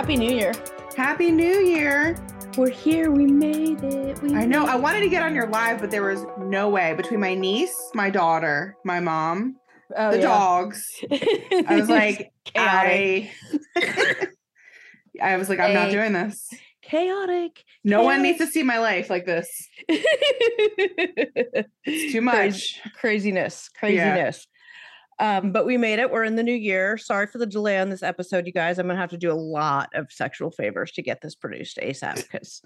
Happy New Year. Happy New Year. We're here. We made it. I know. I wanted to get on your live, but there was no way. Between my niece, my daughter, my mom, dogs. I was like, chaotic. I was like, I'm not doing this. Chaotic. No one needs to see my life like this. It's too much. Craziness. Yeah. But we made it. We're in the new year. Sorry for the delay on this episode, you guys. I'm going to have to do a lot of sexual favors to get this produced ASAP because,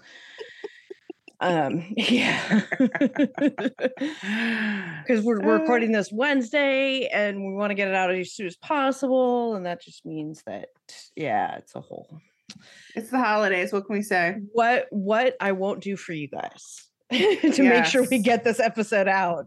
because we're recording this Wednesday and we want to get it out as soon as possible. And that just means that, it's a whole. It's the holidays. What can we say? What I won't do for you guys. to make sure we get this episode out.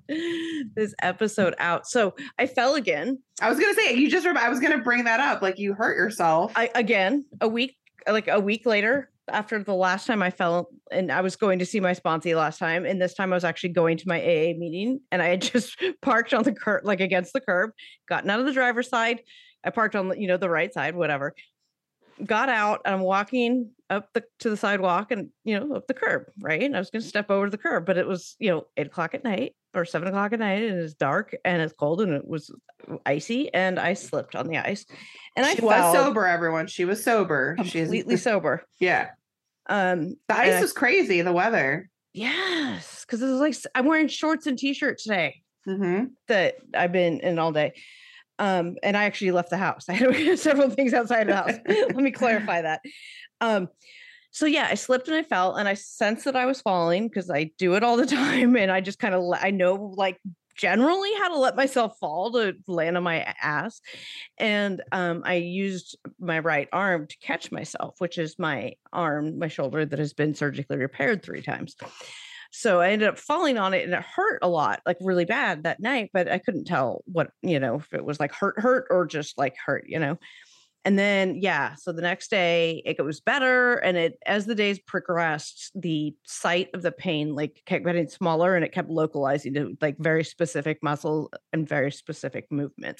So I fell again. I was going to say, I was going to bring that up. Like you hurt yourself. A week later after the last time I fell, and I was going to see my sponsee last time. And this time I was actually going to my AA meeting and I had just parked on the curb, like against the curb, gotten out of the driver's side. I parked on the right side, whatever. Got out and I'm walking up to the sidewalk and, up the curb, right? And I was going to step over the curb, but it was, 8:00 at night or 7:00 at night and it's dark and it's cold and it was icy and I slipped on the ice. And she was sober, everyone. She was sober. Completely sober. Yeah. The ice was crazy, the weather. Yes. Cause it was like, I'm wearing shorts and t-shirt today that I've been in all day. And I actually left the house. I had several things outside the house. Let me clarify that. So I slipped and I fell and I sensed that I was falling because I do it all the time. And I just kind of, I know like generally how to let myself fall to land on my ass. And I used my right arm to catch myself, which is my shoulder that has been surgically repaired 3 times. So I ended up falling on it and it hurt a lot, like really bad that night, but I couldn't tell what, if it was like hurt or just like hurt, And then, so the next day it was better. And as the days progressed, the site of the pain like kept getting smaller and it kept localizing to like very specific muscles and very specific movements.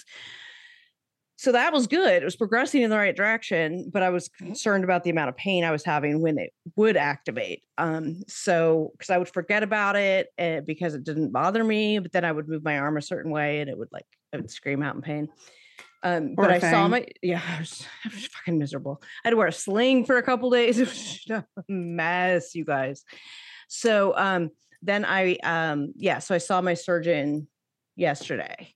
So that was good. It was progressing in the right direction, but I was concerned about the amount of pain I was having when it would activate. So because I would forget about it because it didn't bother me, but then I would move my arm a certain way and I would scream out in pain. But I saw I was fucking miserable. I had to wear a sling for a couple days. It was a mess, you guys. So then so I saw my surgeon yesterday.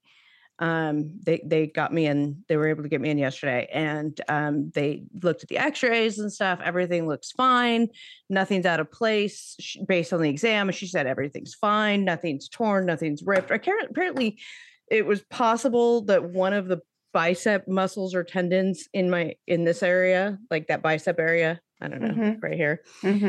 They got me in, they were able to get me in yesterday and they looked at the x-rays and stuff. Everything looks fine. Nothing's out of place based on the exam. She said everything's fine. Nothing's torn. Nothing's ripped. Apparently it was possible that one of the bicep muscles or tendons in this area, like that bicep area, I don't know, right here.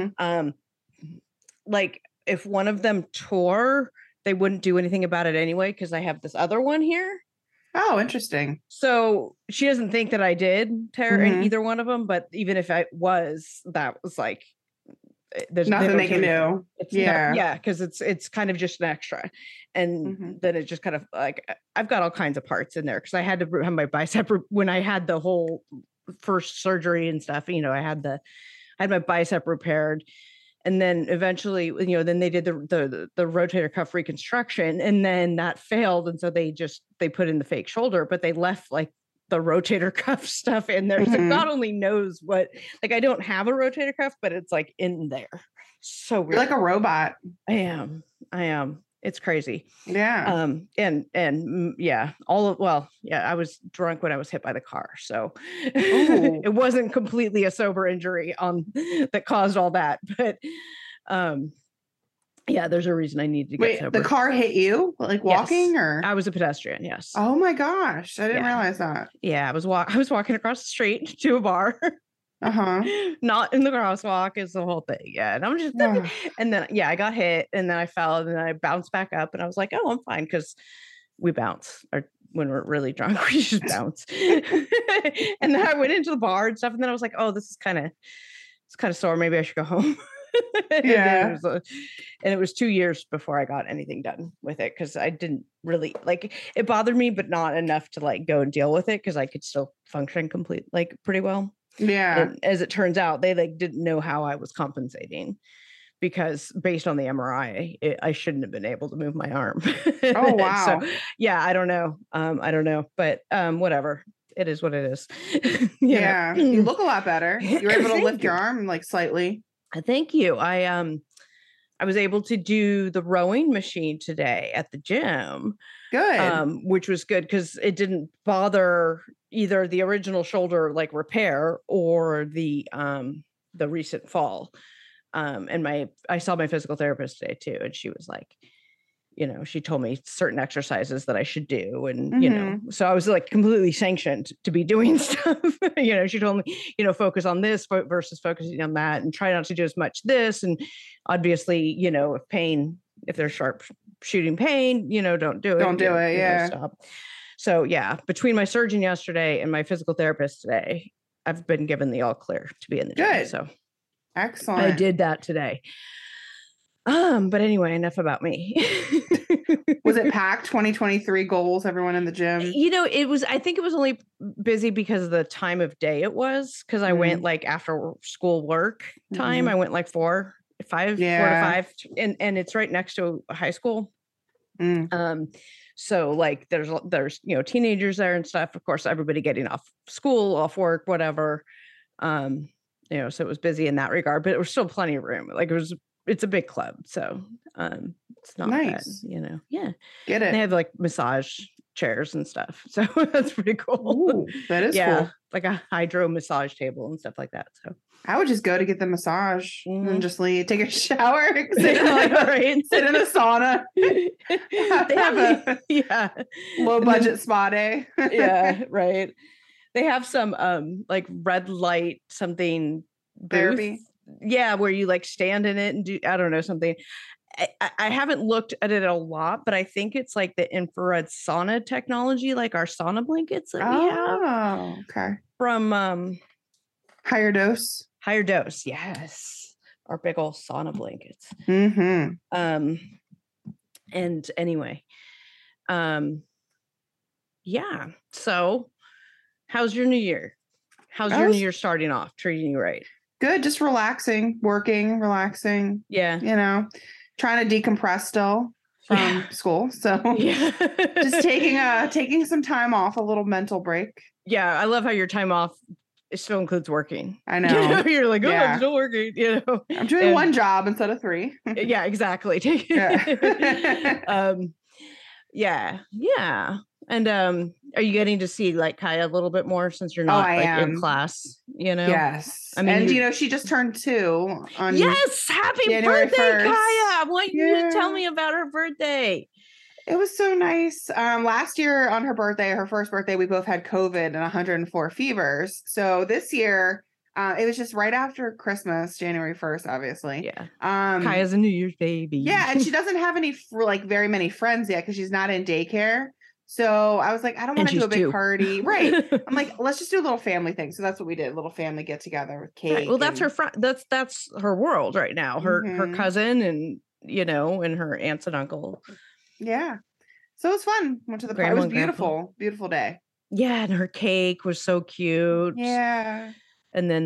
Like if one of them tore, they wouldn't do anything about it anyway because I have this other one here. Oh, interesting. So she doesn't think that I did tear in either one of them, but even if I was, that was like there's nothing they can do. Because it's kind of just an extra, and then it just kind of like I've got all kinds of parts in there because I had to have my bicep when I had the whole first surgery and stuff. I had my bicep repaired. And then eventually, then they did the rotator cuff reconstruction and then that failed. And so they put in the fake shoulder, but they left like the rotator cuff stuff in there. So God only knows what, like, I don't have a rotator cuff, but it's like in there. So weird. You're like a robot. I am. It's crazy. Yeah. I was drunk when I was hit by the car. So it wasn't completely a sober injury that caused all that. But there's a reason I need to get sober. The car hit you? Like walking or? I was a pedestrian, yes. Oh my gosh. I didn't realize that. Yeah, I was walking across the street to a bar. Not in the crosswalk is the whole thing. Yeah. And I'm just, and then, I got hit and then I fell and then I bounced back up and I was like, oh, I'm fine. Cause we bounce or when we're really drunk, we just bounce. And then I went into the bar and stuff. And then I was like, oh, it's kind of sore. Maybe I should go home. Yeah. And it was 2 years before I got anything done with it. Cause I didn't really it bothered me, but not enough to like go and deal with it. Cause I could still function pretty well. Yeah. And as it turns out, they like didn't know how I was compensating, because based on the MRI, I shouldn't have been able to move my arm. Oh, wow. So yeah, I don't know. But whatever. It is what it is. Yeah. You look a lot better. You were able to lift your arm like slightly. Thank you. I was able to do the rowing machine today at the gym. Good. Which was good because it didn't bother either the original shoulder like repair or the recent fall. And I saw my physical therapist today too, and she was like, she told me certain exercises that I should do. And, so I was like completely sanctioned to be doing stuff. She told me, focus on this versus focusing on that, and try not to do as much this. And obviously, if there's sharp shooting pain, don't do it. Don't do it. Yeah. Stop. So yeah, between my surgeon yesterday and my physical therapist today, I've been given the all clear to be in the gym. Good. So excellent. I did that today. But anyway, enough about me. Was it packed? 2023 goals, everyone in the gym? I think it was only busy because of the time of day it was, because I went like after school work time. I went like 4 to 5, and it's right next to a high school. So like there's teenagers there and stuff. Of course, everybody getting off school, off work, whatever. So it was busy in that regard, but there was still plenty of room. Like it's a big club, so it's not nice. bad, yeah. Get it. And they have like massage chairs and stuff, so that's pretty cool. Ooh, that is cool. Like a hydro massage table and stuff like that. So I would just go to get the massage and just leave, take a shower, sit in the sauna. They have a low budget spa day. Yeah, right. They have some like red light something therapy. Yeah, where you like stand in it and do, I don't know, something. I haven't looked at it a lot, but I think it's like the infrared sauna technology, like our sauna blankets that we have. Oh, okay. From Higher Dose. Higher Dose, yes. Our big old sauna blankets. And anyway, yeah. So how's your new year? How's your new year starting off? Treating you right? Good. Just relaxing, working, relaxing. Yeah. Trying to decompress still from school. So just taking some time off, a little mental break. Yeah. I love how your time off still includes working. I know. You're like, I'm still working, I'm doing one job instead of 3. Yeah, exactly. Yeah. And are you getting to see like Kaya a little bit more since you're not in class? Yes. I mean, and she just turned 2 on happy January birthday, 1st. Kaya! I want you to tell me about her birthday. It was so nice. Last year on her birthday, her first birthday, we both had COVID and 104 fevers. So this year, it was just right after Christmas, January 1st, obviously. Yeah. Kaya's a New Year's baby. Yeah, and she doesn't have very many friends yet because she's not in daycare. So I was like, I don't want to do a big party. Right. I'm like, let's just do a little family thing. So that's what we did. A little family get together with cake. Right. Well, that's her that's her world right now. Her cousin and, and her aunts and uncle. Yeah. So it was fun. Went to the party. It was beautiful. Beautiful day. Yeah. And her cake was so cute. Yeah. And then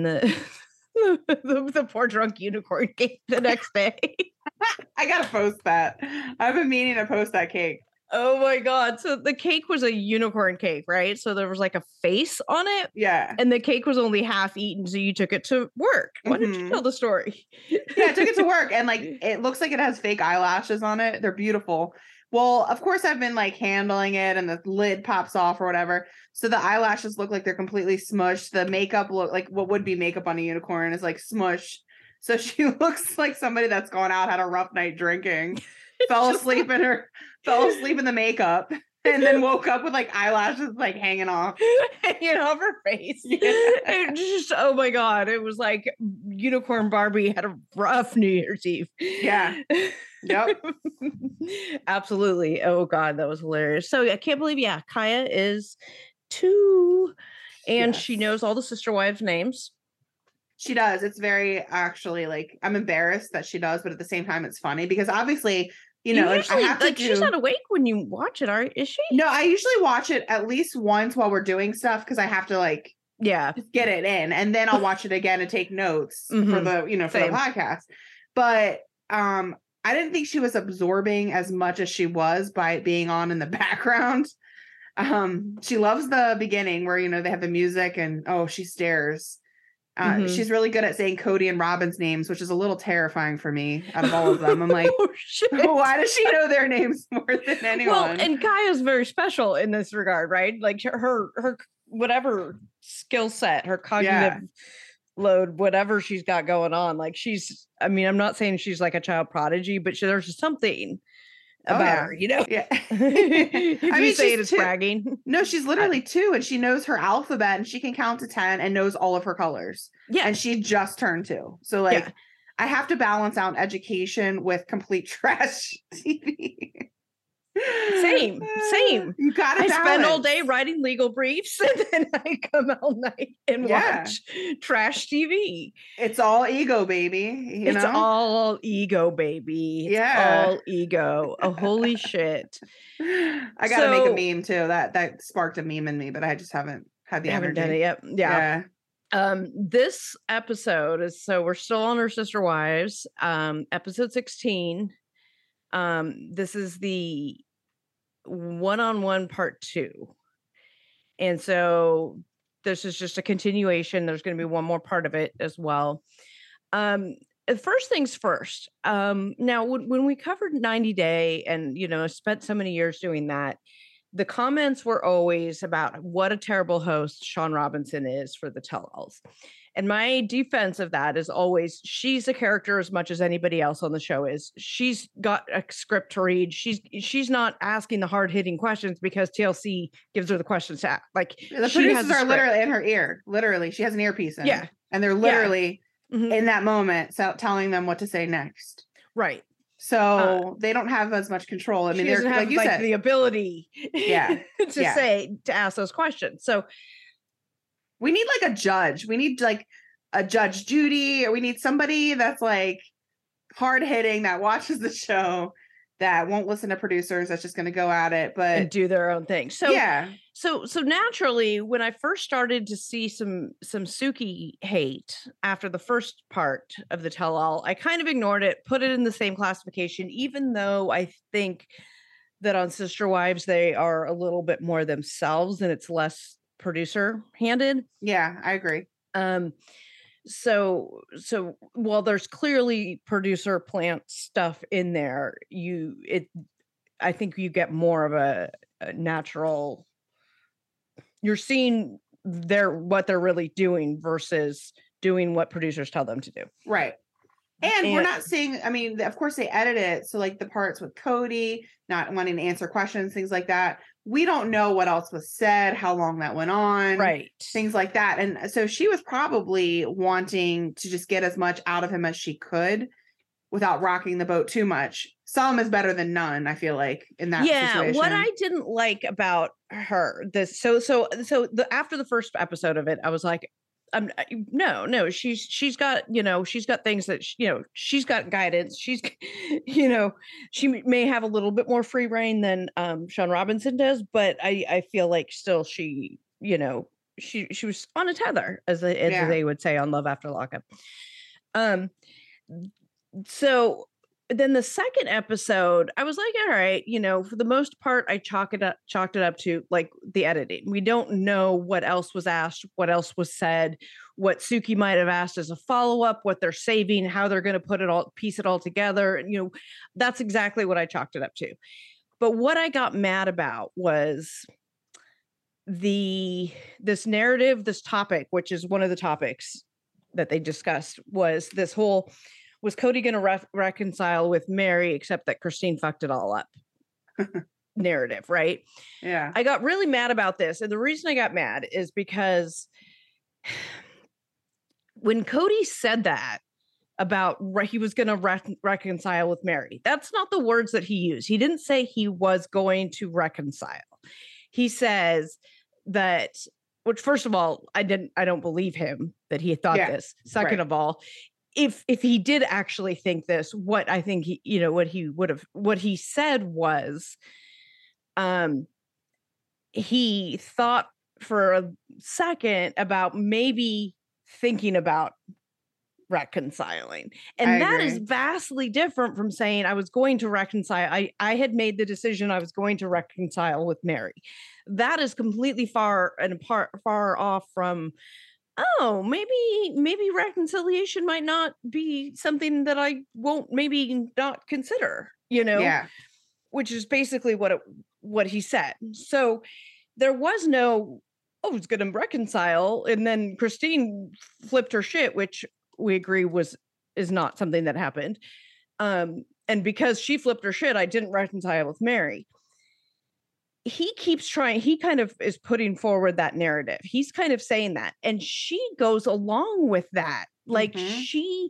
the poor drunk unicorn cake the next day. I got to post that. I've been meaning to post that cake. Oh my God. So the cake was a unicorn cake, right? So there was like a face on it. Yeah. And the cake was only half eaten. So you took it to work. Why did you tell the story? Yeah, I took it to work. And like, it looks like it has fake eyelashes on it. They're beautiful. Well, of course I've been like handling it and the lid pops off or whatever. So the eyelashes look like they're completely smushed. The makeup look like what would be makeup on a unicorn is like smushed. So she looks like somebody that's gone out, had a rough night drinking. fell asleep in the makeup and then woke up with like eyelashes like hanging off her face. It just, oh my God, it was like Unicorn Barbie had a rough New Year's Eve. Yeah. Yep. Absolutely. Oh God, that was hilarious. So I can't believe Kaya is 2 and she knows all the sister wives' names. She does. It's very actually like, I'm embarrassed that she does, but at the same time it's funny because obviously usually, I have to she's not awake when you watch it, is she? No, I usually watch it at least once while we're doing stuff because I have to like Yeah. Just get it in, and then I'll watch it again and take notes for the, for the podcast. But I didn't think she was absorbing as much as she was by it being on in the background. She loves the beginning where, they have the music and she stares. She's really good at saying Cody and Robin's names, which is a little terrifying for me out of all of them. I'm like, why does she know their names more than anyone? Well, and Kaya's very special in this regard, right? Like her whatever skill set, her cognitive load, whatever she's got going on. Like I'm not saying she's like a child prodigy, but there's something about her, Yeah. If you say it as bragging. No, she's literally 2 and she knows her alphabet and she can count to 10 and knows all of her colors. Yeah. And she just turned 2. So I have to balance out education with complete trash TV. Same. You gotta spend all day writing legal briefs and then I come all night and watch trash TV. It's all ego, baby. It's all ego, baby. It's all ego. Oh, holy shit. I gotta make a meme too. That sparked a meme in me, but I just haven't had the energy. Done it yet. Yeah. This episode is, so we're still on Our Sister Wives, episode 16. This is the one-on-one part 2. And so this is just a continuation. There's going to be one more part of it as well. First things first. Now when we covered 90 Day and, spent so many years doing that, the comments were always about what a terrible host Shaun Robinson is for the tell-alls. And my defense of that is always, she's a character as much as anybody else on the show is. She's got a script to read. She's not asking the hard-hitting questions because TLC gives her the questions to ask. Like, the producers are literally in her ear. Literally, she has an earpiece in. Yeah. And they're literally in that moment telling them what to say next. Right. So they don't have as much control. I mean, they're like you said, the ability to ask those questions. So we need like a judge. We need like a Judge Judy, or we need somebody that's like hard hitting, that watches the show, that won't listen to producers, that's just going to go at it, but and do their own thing. So So naturally, when I first started to see some Suki hate after the first part of the tell-all, I kind of ignored it, put it in the same classification, even though I think that on Sister Wives, they are a little bit more themselves and it's less producer handed. Yeah, I agree. So while there's clearly producer plant stuff in there, I think you get more of a natural, you're seeing what they're really doing versus doing what producers tell them to do. Right. And we're not seeing, I mean, of course they edit it. So like the parts with Cody not wanting to answer questions, things like that. We don't know what else was said, how long that went on. Right. Things like that. And so she was probably wanting to just get as much out of him as she could without rocking the boat too much. Some is better than none, I feel like, in that situation. What I didn't like about her, after the first episode of it, I was like, no, she's got things that she's got guidance. She's she may have a little bit more free reign than Shaun Robinson does, but I feel like still she was on a tether, as they would say on Love After Lockup. So then the second episode, I was like, all right, for the most part, I chalked it up to like the editing. We don't know what else was asked, what else was said, what Suki might have asked as a follow-up, what they're saving, how they're going to piece it all together. That's exactly what I chalked it up to. But what I got mad about was this narrative, this topic, which is one of the topics that they discussed, was this whole, was Cody going to reconcile with Mary, except that Christine fucked it all up narrative, right? Yeah. I got really mad about this. And the reason I got mad is because when Cody said that about he was going to reconcile with Mary, that's not the words that he used. He didn't say he was going to reconcile. He says that, which first of all, I don't believe him that he thought this. Second of all, if he did actually think this, what I think what he said was, he thought for a second about maybe thinking about reconciling. And that is vastly different from saying I was going to reconcile. I had made the decision I was going to reconcile with Mary. That is completely far off from, oh, maybe reconciliation might not be something that I won't maybe not consider, Yeah. which is basically what he said. So there was no, oh, it's going to reconcile. And then Christine flipped her shit, which we agree is not something that happened. And because she flipped her shit, I didn't reconcile with Mary. He keeps trying, he kind of is putting forward that narrative. He's kind of saying that. And she goes along with that. Like she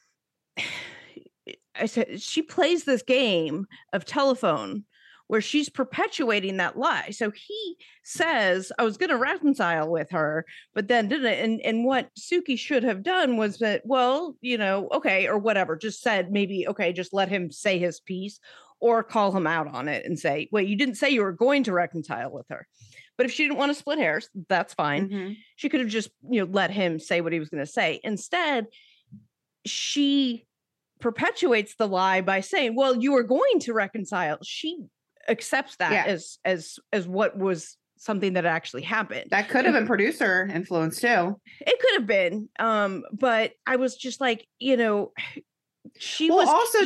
plays this game of telephone where she's perpetuating that lie. So he says, I was going to reconcile with her, but then didn't. And what Sookie should have done was that, well, okay, or whatever, just said maybe, okay, just let him say his piece or call him out on it and say, wait, you didn't say you were going to reconcile with her. But if she didn't want to split hairs, that's fine. She could have just, let him say what he was going to say. Instead, she perpetuates the lie by saying, well, you were going to reconcile. She accepts that as what was something that actually happened. That could have been producer influence too. It could have been. But I was just like, she well, was also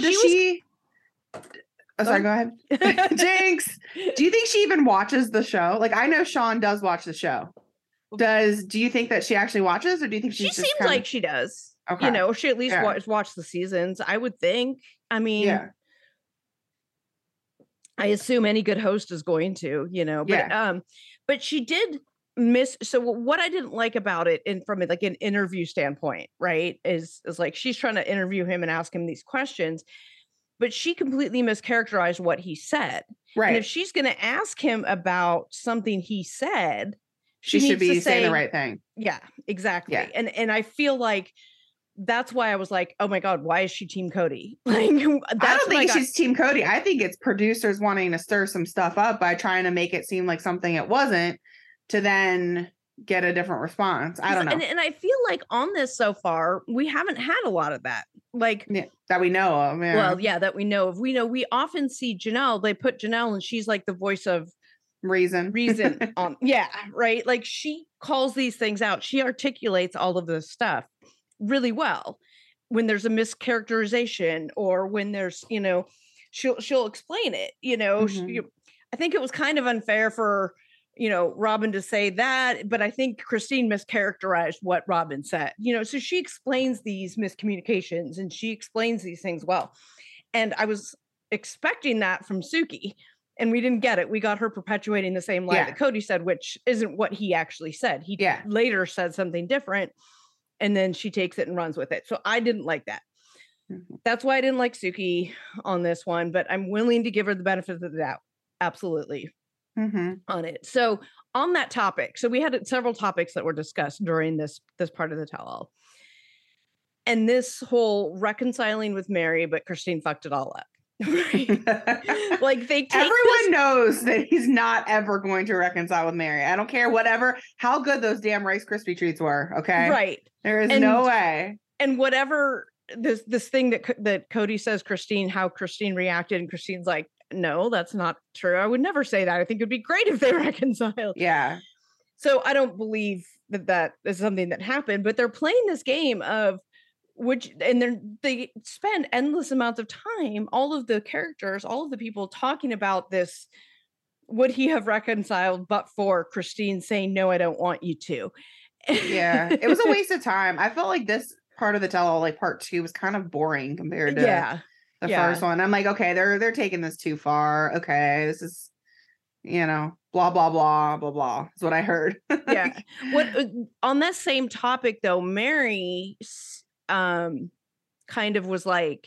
Oh, sorry, go ahead. Jinx, do you think she even watches the show? Like, I know Sean does watch the show. Do you think that she actually watches, or do you think she seems like she does? Okay. She at least watch the seasons, I would think. I mean, I assume any good host is going to, but she did miss. So what I didn't like about it, from like an interview standpoint, right, is like she's trying to interview him and ask him these questions, but she completely mischaracterized what he said. Right. And if she's going to ask him about something he said, she should be saying the right thing. Yeah, exactly. Yeah. And I feel like that's why I was like, oh my God, why is she Team Cody? Like, I don't think she's Team Cody. I think it's producers wanting to stir some stuff up by trying to make it seem like something it wasn't, to then get a different response. I don't know. And I feel like on this so far, we haven't had a lot of that. Like that we know of. Yeah. Well, yeah, that we know of. We often see Janelle, they put Janelle and she's like the voice of reason. Yeah, right. Like she calls these things out. She articulates all of this stuff really well. When there's a mischaracterization or when there's, she'll explain it, I think it was kind of unfair for, Robin to say that, but I think Christine mischaracterized what Robin said, so she explains these miscommunications and she explains these things well. And I was expecting that from Sookie, and we didn't get it. We got her perpetuating the same lie that Cody said, which isn't what he actually said. He later said something different, and then she takes it and runs with it. So I didn't like that. That's why I didn't like Sookie on this one, but I'm willing to give her the benefit of the doubt. Absolutely. On it. So on that topic, so we had several topics that were discussed during this part of the tell-all. And this whole reconciling with Mary, but Christine fucked it all up. Like everyone knows that he's not ever going to reconcile with Mary. I don't care how good those damn Rice Krispie treats were. Okay. Right. There is no way. And whatever this thing that Cody says, how Christine reacted, and Christine's like, no, that's not true. I would never say that. I think it'd be great if they reconciled. Yeah. So I don't believe that is something that happened, but they're playing this game of they spend endless amounts of time, all of the characters, all of the people talking about this. Would he have reconciled but for Christine saying, no, I don't want you to? Yeah, it was a waste of time. I felt like this part of the tell-all, like part 2, was kind of boring compared to the first one. I'm like, okay, they're taking this too far. Okay, this is, blah, blah, blah, blah, blah, is what I heard. Yeah. What on that same topic though, Mary kind of was like,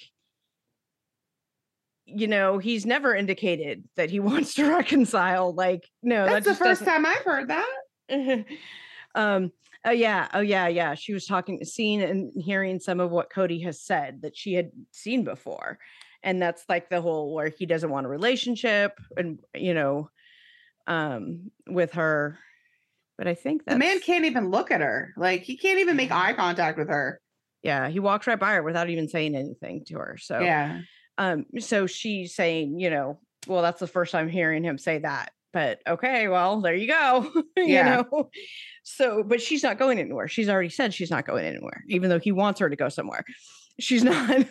he's never indicated that he wants to reconcile. Like, no, that's the first time I've heard that. Oh yeah. She was seeing and hearing some of what Cody has said that she had seen before. And that's like the whole where he doesn't want a relationship and, with her. But I think the man can't even look at her. Like, he can't even make eye contact with her. Yeah, he walks right by her without even saying anything to her. So yeah. So she's saying, well, that's the first time hearing him say that. But okay, well, there you go. So, but she's not going anywhere. She's already said she's not going anywhere, even though he wants her to go somewhere. She's not.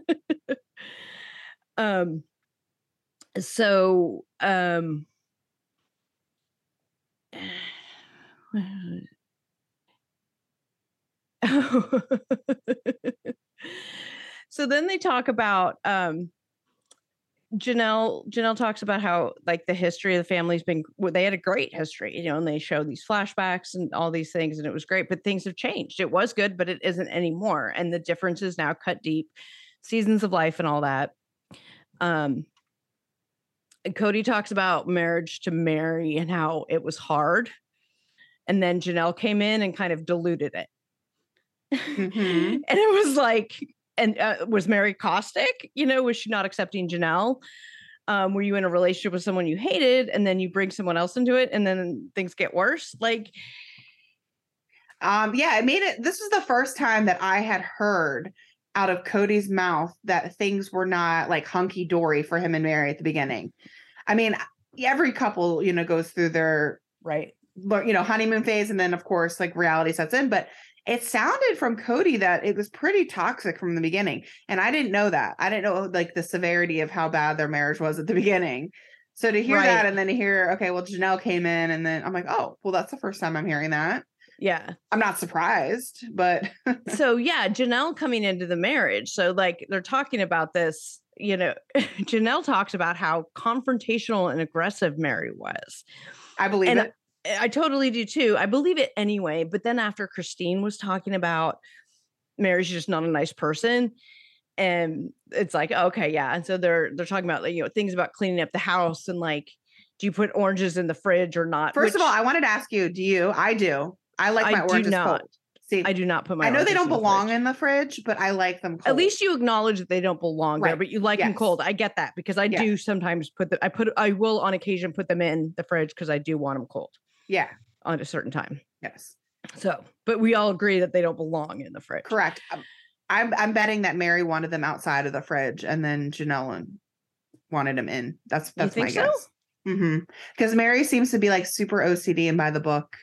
So so then they talk about Janelle talks about how like the history of the family's been, they had a great history, and they show these flashbacks and all these things, and it was great, but things have changed. It was good, but it isn't anymore. And the difference is now cut deep, seasons of life and all that. And Cody talks about marriage to Mary and how it was hard. And then Janelle came in and kind of diluted it. Mm-hmm. And it was like, and was Mary caustic? Was she not accepting Janelle? Were you in a relationship with someone you hated and then you bring someone else into it and then things get worse? Like, yeah, this was the first time that I had heard out of Cody's mouth that things were not like hunky dory for him and Mary at the beginning. I mean, every couple, goes through their honeymoon phase, and then of course like reality sets in, but it sounded from Cody that it was pretty toxic from the beginning. And I didn't know that. I didn't know like the severity of how bad their marriage was at the beginning. So to hear that and then to hear, okay, well, Janelle came in, and then I'm like, oh, well, that's the first time I'm hearing that. Yeah. I'm not surprised, but. So yeah, Janelle coming into the marriage. So like they're talking about this, Janelle talks about how confrontational and aggressive Mary was. I believe it. I totally do too. I believe it anyway. But then after Christine was talking about Mary's just not a nice person, and it's like, okay, yeah. And so they're talking about like, things about cleaning up the house and like, do you put oranges in the fridge or not? First of all, I wanted to ask you, do you? I do. I like my oranges cold. See, I do not put my. I know they don't belong in the fridge, but I like them cold. At least you acknowledge that they don't belong there, but you like them cold. I get that because I do sometimes I will on occasion put them in the fridge because I do want them cold. Yeah. On a certain time. Yes. So, but we all agree that they don't belong in the fridge. Correct. I'm betting that Mary wanted them outside of the fridge, and then Janelle wanted them in. That's my guess. Mm-hmm. Because Mary seems to be like super OCD and by the book.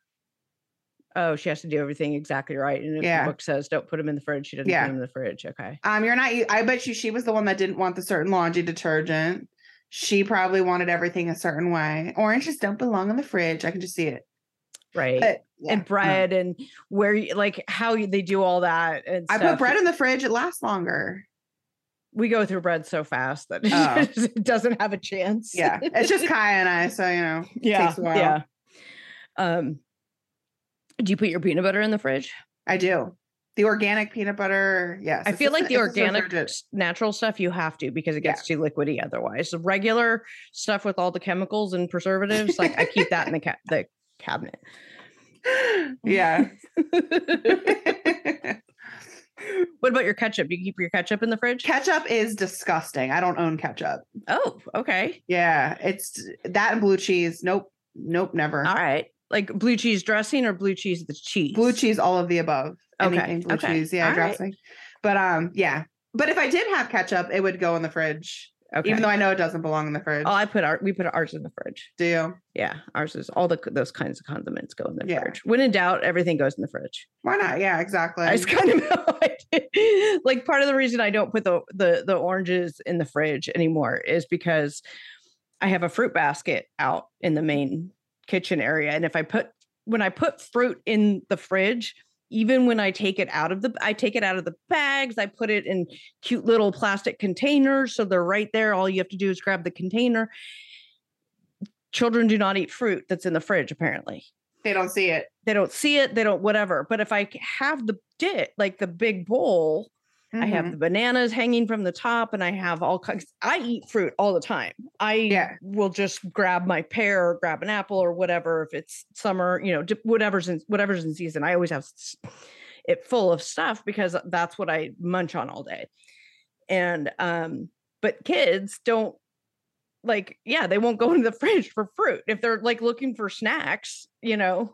Oh, she has to do everything exactly right. And if the book says don't put them in the fridge, she doesn't put them in the fridge. Okay. You're not. I bet she was the one that didn't want the certain laundry detergent. She probably wanted everything a certain way. Oranges don't belong in the fridge. I can just see it. Right. But, and bread and where how they do all that. And I put bread in the fridge. It lasts longer. We go through bread so fast that it doesn't have a chance. Yeah. It's just Kaya and I. So, it takes a while. Yeah. Do you put your peanut butter in the fridge? I do. The organic peanut butter. Yes. I feel like the organic natural stuff you have to, because it gets too liquidy otherwise. The regular stuff with all the chemicals and preservatives, like I keep that in the cabinet. Yeah. What about your ketchup? Do you keep your ketchup in the fridge? Ketchup is disgusting. I don't own ketchup. Oh, okay. Yeah. It's that and blue cheese. Nope, never. All right. Like blue cheese dressing or blue cheese the cheese? Blue cheese, all of the above. Okay. Anything blue cheese, dressing. Right. But yeah. But if I did have ketchup, it would go in the fridge. Okay. Even though I know it doesn't belong in the fridge. Oh, we put ours in the fridge. Do you? Yeah, ours is all those kinds of condiments go in the fridge. When in doubt, everything goes in the fridge. Why not? Yeah, exactly. I just kind of like part of the reason I don't put the oranges in the fridge anymore is because I have a fruit basket out in the main kitchen area, and when I put fruit in the fridge, even when I take it out of the bags, I put it in cute little plastic containers, so they're right there. All you have to do is grab the container. Children do not eat fruit that's in the fridge. Apparently, they don't see it. They don't whatever. But if I have the like the big bowl. I have the bananas hanging from the top, and I have all kinds. I eat fruit all the time. I will just grab my pear or grab an apple or whatever. If it's summer, whatever's in season. I always have it full of stuff because that's what I munch on all day. And but kids don't like, yeah, they won't go into the fridge for fruit if they're like looking for snacks, they don't,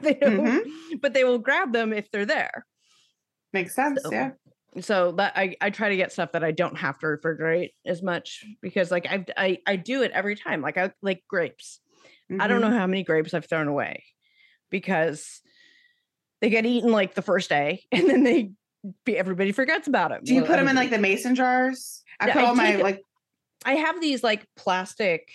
but they will grab them if they're there. Makes sense. So, yeah. So that I try to get stuff that I don't have to refrigerate as much, because like I do it every time. Like I like grapes. I don't know how many grapes I've thrown away because they get eaten like the first day and then everybody forgets about them. Do you put them in like the mason jars? I put all my like. I have these like plastic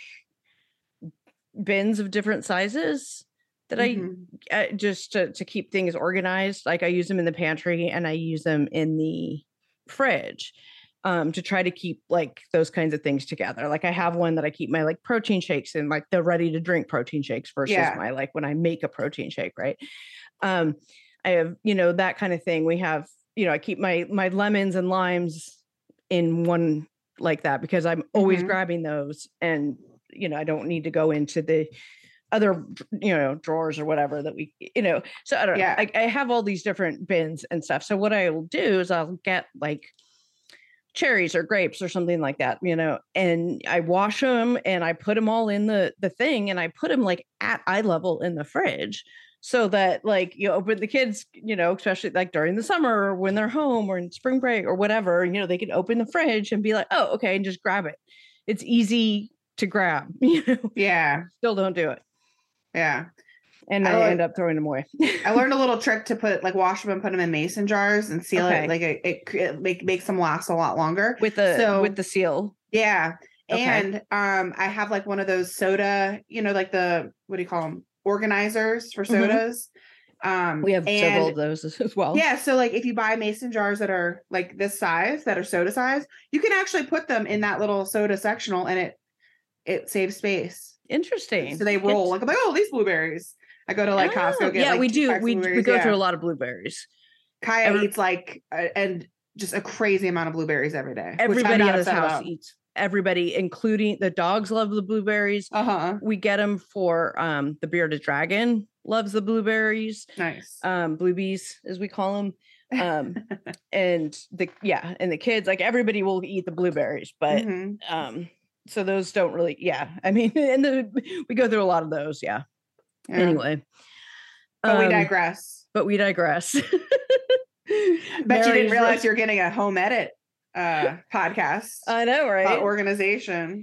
bins of different sizes that I just to keep things organized. Like I use them in the pantry and I use them in the fridge to try to keep like those kinds of things together. Like I have one that I keep my like protein shakes in, like the ready to drink protein shakes versus my like when I make a protein shake, right? I have, that kind of thing. We have, I keep my lemons and limes in one like that because I'm always grabbing those, and I don't need to go into the other drawers or whatever that we so I don't know. I have all these different bins and stuff. So what I will do is I'll get like cherries or grapes or something like that, and I wash them and I put them all in the thing, and I put them like at eye level in the fridge, so that like when the kids especially like during the summer or when they're home or in spring break or whatever, they can open the fridge and be like, oh, okay, and just grab it. It's easy to grab. Yeah, still don't do it. Yeah. And I end up throwing them away. I learned a little trick to wash them and put them in mason jars and seal it. Like it makes them last a lot longer with the seal. Yeah. Okay. And I have like one of those soda, like the, what do you call them? Organizers for sodas. We have several of those as well. Yeah. So like if you buy mason jars that are like this size, that are soda size, you can actually put them in that little soda sectional and it saves space. Interesting. So they roll like, I'm like, oh, these blueberries. I go to like Costco. Get, like, we do. We go through a lot of blueberries. Kaya eats like and just a crazy amount of blueberries every day. Everybody in this house eats. Everybody, including the dogs, love the blueberries. We get them for the bearded dragon. Loves the blueberries. Nice. Bluebies, as we call them. And the kids, like everybody will eat the blueberries, but so those don't really. Yeah, I mean, and we go through a lot of those. Yeah. Anyway, but we digress. I bet you didn't realize you're getting a home edit podcast. I know, right? Organization.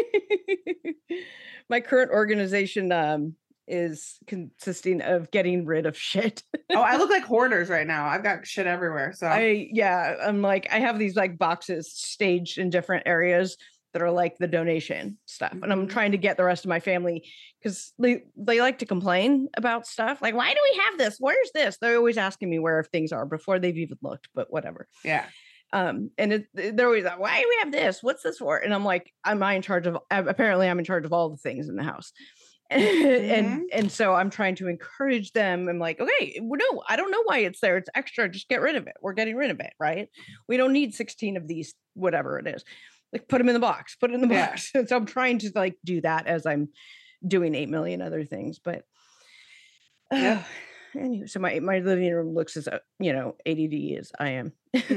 My current organization is consisting of getting rid of shit. Oh, I look like hoarders right now. I've got shit everywhere. So I'm like, I have these like boxes staged in different areas that are like the donation stuff. And I'm trying to get the rest of my family, because they like to complain about stuff. Like, why do we have this? Where's this? They're always asking me where things are before they've even looked, but whatever. Yeah. And they're always like, why do we have this? What's this for? And I'm like, apparently I'm in charge of all the things in the house. And so I'm trying to encourage them. I'm like, okay, no, I don't know why it's there. It's extra. Just get rid of it. We're getting rid of it. Right. We don't need 16 of these, whatever it is. Like put them in the box, put it in the box. And so I'm trying to like do that as I'm doing 8 million other things. But anyway, so my living room looks as ADD as I am.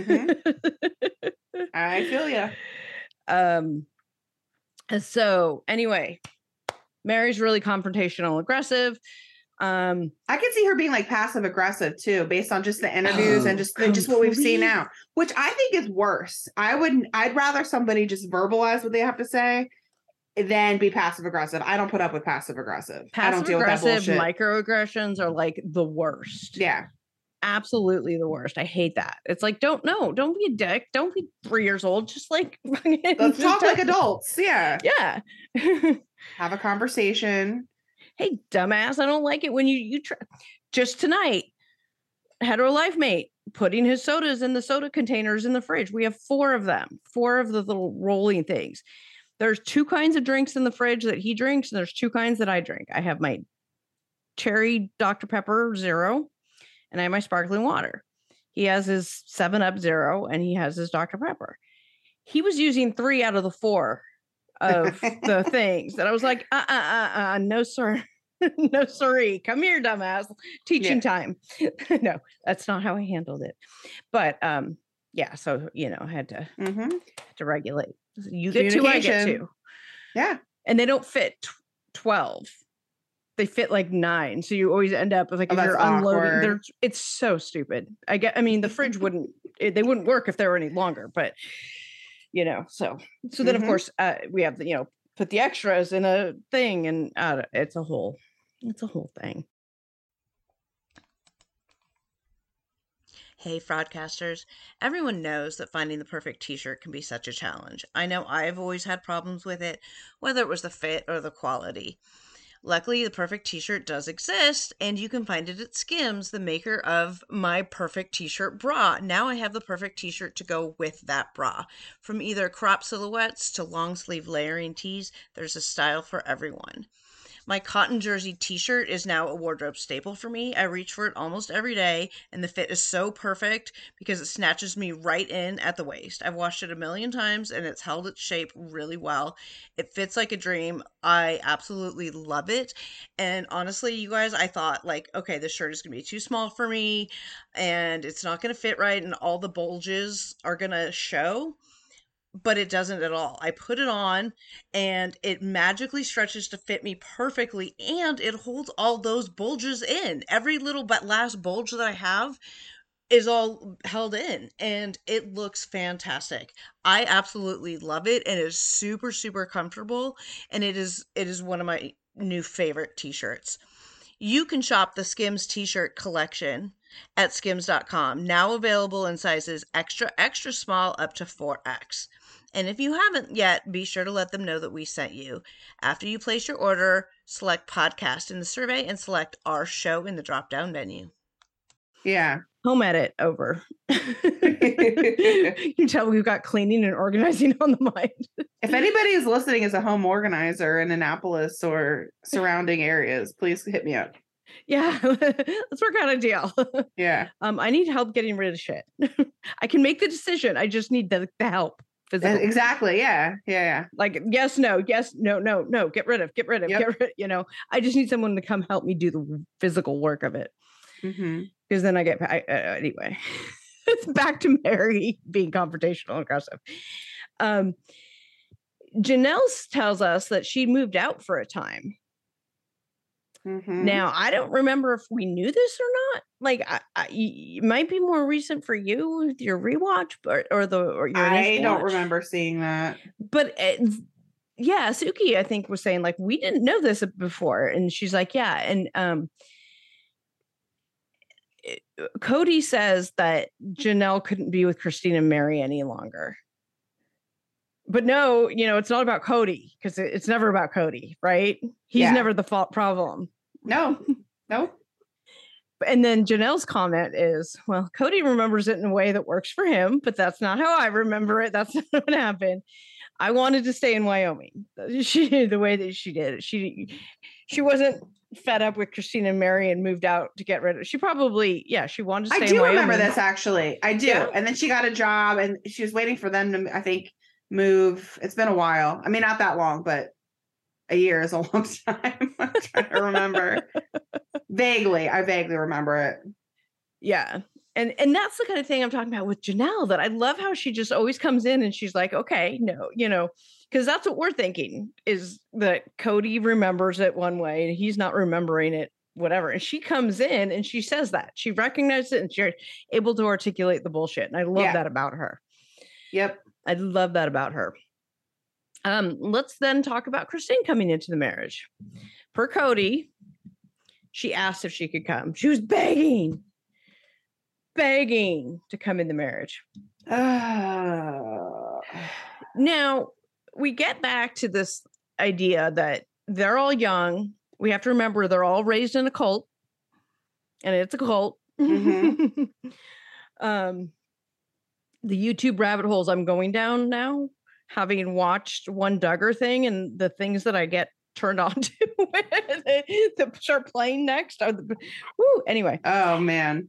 I feel you. So anyway, Mary's really confrontational, aggressive. I could see her being like passive aggressive too, based on just the interviews and just what we've seen now, which I think is worse. I'd rather somebody just verbalize what they have to say than be passive aggressive. I don't put up with passive aggressive. I don't deal with that bullshit. Microaggressions are like the worst. Yeah. Absolutely the worst. I hate that. It's like, don't be a dick. Don't be 3 years old. Just like let's talk like adults. Yeah. Yeah. Have a conversation. Hey, dumbass, I don't like it when you try. Just tonight, Hetero Life Mate putting his sodas in the soda containers in the fridge. We have 4 of them, 4 of the little rolling things. There's 2 kinds of drinks in the fridge that he drinks, and there's 2 kinds that I drink. I have my cherry Dr. Pepper Zero, and I have my sparkling water. He has his 7-Up Zero, and he has his Dr. Pepper. He was using 3 out of the 4 of the things that I was like, no, sir. No, sorry. Come here, dumbass. Teaching time. No, that's not how I handled it. But so I had to regulate. You get 2, I get 2. Yeah. And they don't fit 12. They fit like 9. So you always end up with like, if that's you're unloading, awkward. it's so stupid. I mean, the fridge they wouldn't work if they were any longer, but so then of course we have the, put the extras in a thing, and it's a whole thing. Hey, Fraudcasters. Everyone knows that finding the perfect t-shirt can be such a challenge. I know I've always had problems with it, whether it was the fit or the quality. Luckily, the perfect t-shirt does exist, and you can find it at Skims, the maker of my perfect t-shirt bra. Now I have the perfect t-shirt to go with that bra. From either crop silhouettes to long sleeve layering tees, there's a style for everyone. My cotton jersey t-shirt is now a wardrobe staple for me. I reach for it almost every day, and the fit is so perfect because it snatches me right in at the waist. I've washed it a million times, and it's held its shape really well. It fits like a dream. I absolutely love it. And honestly, you guys, I thought like, okay, this shirt is going to be too small for me, and it's not going to fit right, and all the bulges are going to show. But it doesn't at all. I put it on and it magically stretches to fit me perfectly, and it holds all those bulges in. Every little last bulge that I have is all held in, and it looks fantastic. I absolutely love it, and it is super, super comfortable, and it is one of my new favorite t-shirts. You can shop the Skims t-shirt collection at skims.com, now available in sizes extra, extra small up to 4X. And if you haven't yet, be sure to let them know that we sent you. After you place your order, select podcast in the survey and select our show in the drop-down menu. Yeah. Home edit over. You can tell we've got cleaning and organizing on the mind. If anybody is listening as a home organizer in Annapolis or surrounding areas, please hit me up. Yeah, let's work out a deal. Yeah. I need help getting rid of shit. I can make the decision. I just need the help. Physical. Exactly. Yeah. Like, yes, no, no. Get rid of. I just need someone to come help me do the physical work of it. Because then I get, anyway, it's back to Mary being confrontational and aggressive. Janelle tells us that she moved out for a time. Now, I don't remember if we knew this or not. Like, it might be more recent for you with your rewatch, or your I don't remember seeing that. But yeah, Suki, I think, was saying like, we didn't know this before, and she's like, yeah, and Cody says that Janelle couldn't be with Christine and Mary any longer. But no, it's not about Cody, because it's never about Cody, right? He's never the fault problem. No. And then Janelle's comment is, well, Cody remembers it in a way that works for him, but that's not how I remember it. That's not what happened. I wanted to stay in Wyoming. The way that she did it. She wasn't fed up with Christine and Mary and moved out to get rid of it. She probably, she wanted to stay in Wyoming. I do remember this, actually. I do. Yeah. And then she got a job, and she was waiting for them to, I think, move. It's been a while. I mean, not that long, but a year is a long time. I'm trying to remember. I vaguely remember it. Yeah. And that's the kind of thing I'm talking about with Janelle, that I love how she just always comes in and she's like, okay, no, because that's what we're thinking, is that Cody remembers it one way and he's not remembering it, whatever. And she comes in and she says that. She recognizes it and she's able to articulate the bullshit. And I love that about her. Yep. I love that about her. Let's then talk about Christine coming into the marriage. Per Cody, she asked if she could come. She was begging to come in the marriage. Now, we get back to this idea that they're all young. We have to remember they're all raised in a cult, and it's a cult. The YouTube rabbit holes I'm going down now, having watched one Duggar thing, and the things that I get turned on to to start playing next are anyway. Oh man.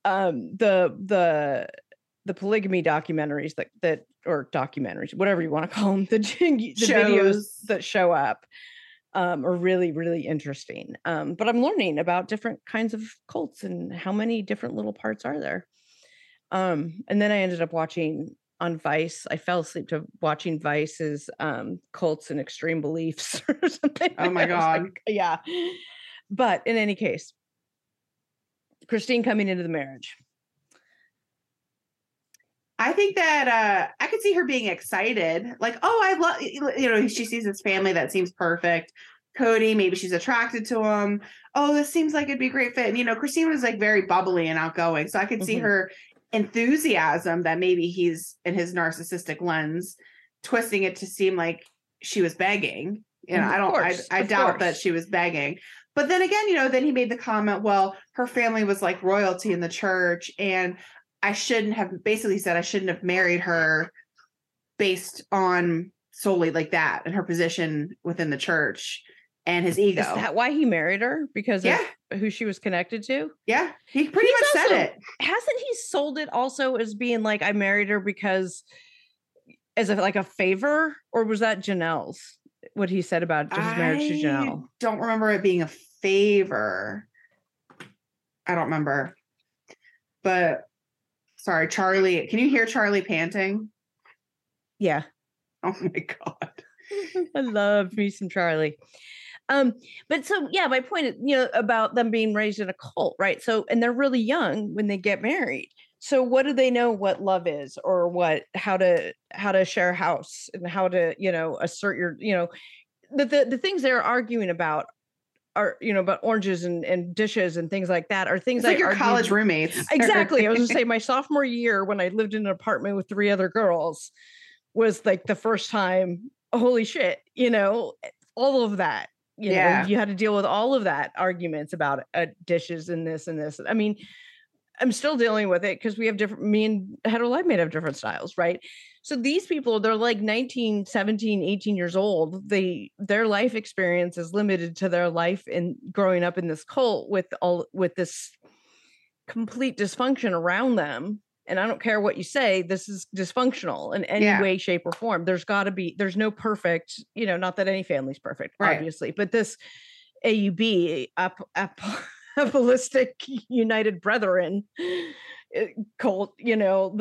The polygamy documentaries that or documentaries, whatever you want to call them, the videos that show up are really, really interesting. But I'm learning about different kinds of cults and how many different little parts are there. And then I ended up watching on Vice. I fell asleep to watching Vice's Cults and Extreme Beliefs or something. Oh my God. Like, yeah. But in any case, Christine coming into the marriage. I think that I could see her being excited. Like, oh, I love, you know, she sees this family that seems perfect. Cody, maybe she's attracted to him. Oh, this seems like it'd be a great fit. And, you know, Christine was like very bubbly and outgoing. So I could see her enthusiasm that maybe he's in his narcissistic lens, twisting it to seem like she was begging. You know, I doubt that she was begging. But then again, you know, then he made the comment, well, her family was like royalty in the church. And I shouldn't have married her based on solely like that and her position within the church and his ego. Is that why he married her? Because of who she was connected to? Yeah. He pretty much said it. Hasn't he sold it also as being like, I married her because as like a favor? Or was that Janelle's? What he said about his marriage to Janelle? Don't remember it being a favor. I don't remember. But sorry, Charlie. Can you hear Charlie panting? Yeah. Oh my God. I love me some Charlie. But so yeah, my point is, you know, about them being raised in a cult, right? So, and they're really young when they get married. So what do they know what love is, or how to share a house, and how to, you know, assert your, you know, the things they're arguing about are, you know, about oranges and dishes and things like that are things like your college roommates. Exactly. I was gonna say my sophomore year when I lived in an apartment with 3 other girls was like the first time, holy shit, you know, all of that, you know, you had to deal with all of that arguments about dishes and this and this. I mean, I'm still dealing with it because we have me and Hetero Life Mate have different styles, right? So these people, they're like 19, 17, 18 years old. Their life experience is limited to their life in growing up in this cult with this complete dysfunction around them. And I don't care what you say, this is dysfunctional in any way, shape, or form. There's no perfect, you know, not that any family's perfect, obviously, but this AUB, Apostolic United Brethren cult, you know,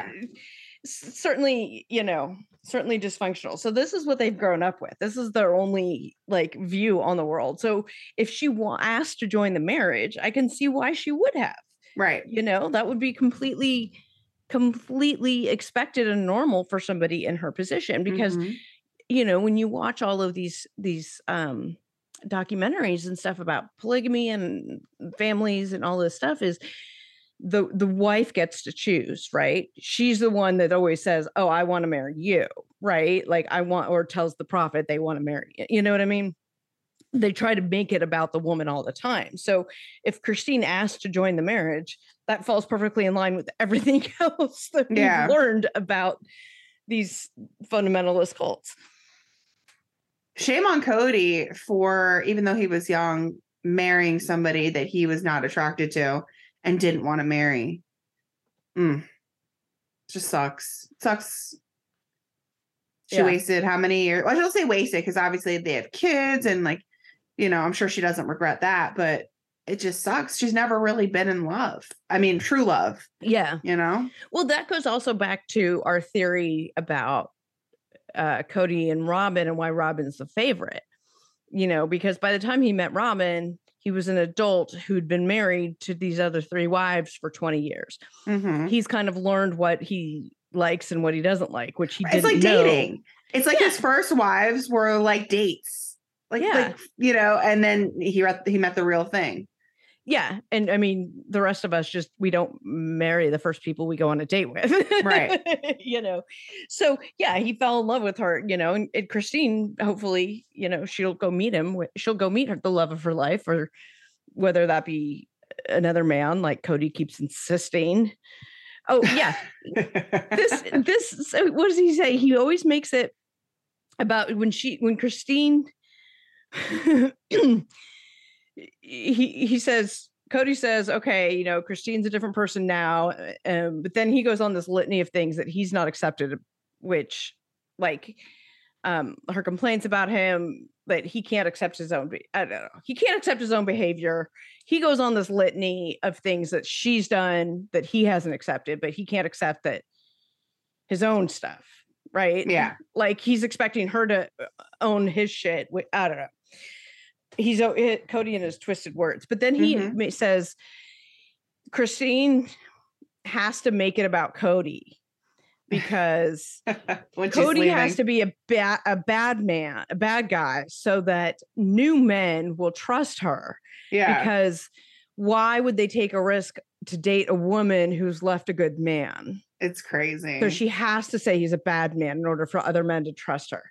certainly dysfunctional. So this is what they've grown up with. This is their only like view on the world. So if she asked to join the marriage, I can see why she would have. Right. You know, that would be completely expected and normal for somebody in her position, because you know, when you watch all of these documentaries and stuff about polygamy and families and all this stuff, is the wife gets to choose, right? She's the one that always says, oh, I want to marry you, right? Like or tells the prophet they want to marry you. You know what I mean? They try to make it about the woman all the time. So if Christine asked to join the marriage, that falls perfectly in line with everything else that we've learned about these fundamentalist cults. Shame on Cody for, even though he was young, marrying somebody that he was not attracted to and didn't want to marry. Just sucks. She wasted how many years? Well, I don't say wasted because obviously they have kids and like, you know, I'm sure she doesn't regret that, but it just sucks. She's never really been in love. I mean, true love. Yeah. You know? Well, that goes also back to our theory about Cody and Robin and why Robin's the favorite, you know, because by the time he met Robin, he was an adult who'd been married to these other 3 wives for 20 years. He's kind of learned what he likes and what he doesn't like, which he didn't know. It's like dating. It's like his first wives were like dates. Like, you know, and then he met the real thing. Yeah. And I mean, the rest of us we don't marry the first people we go on a date with. Right. You know, so yeah, he fell in love with her, you know, and Christine, hopefully, you know, she'll go meet him. She'll go meet her, the love of her life, or whether that be another man like Cody keeps insisting. Oh yeah. So what does he say? He always makes it about when Christine, he says, Cody says, okay, you know, Christine's a different person now. But then he goes on this litany of things that he's not accepted, which like her complaints about him, that he can't accept his own, I don't know. He can't accept his own behavior. He goes on this litany of things that she's done that he hasn't accepted, but he can't accept that his own stuff, right? Yeah. Like he's expecting her to own his shit. I don't know. He's Cody in his twisted words, but then he says Christine has to make it about Cody because Cody has to be a bad man, a bad guy, so that new men will trust her. Yeah. Because why would they take a risk to date a woman who's left a good man? It's crazy. So she has to say he's a bad man in order for other men to trust her.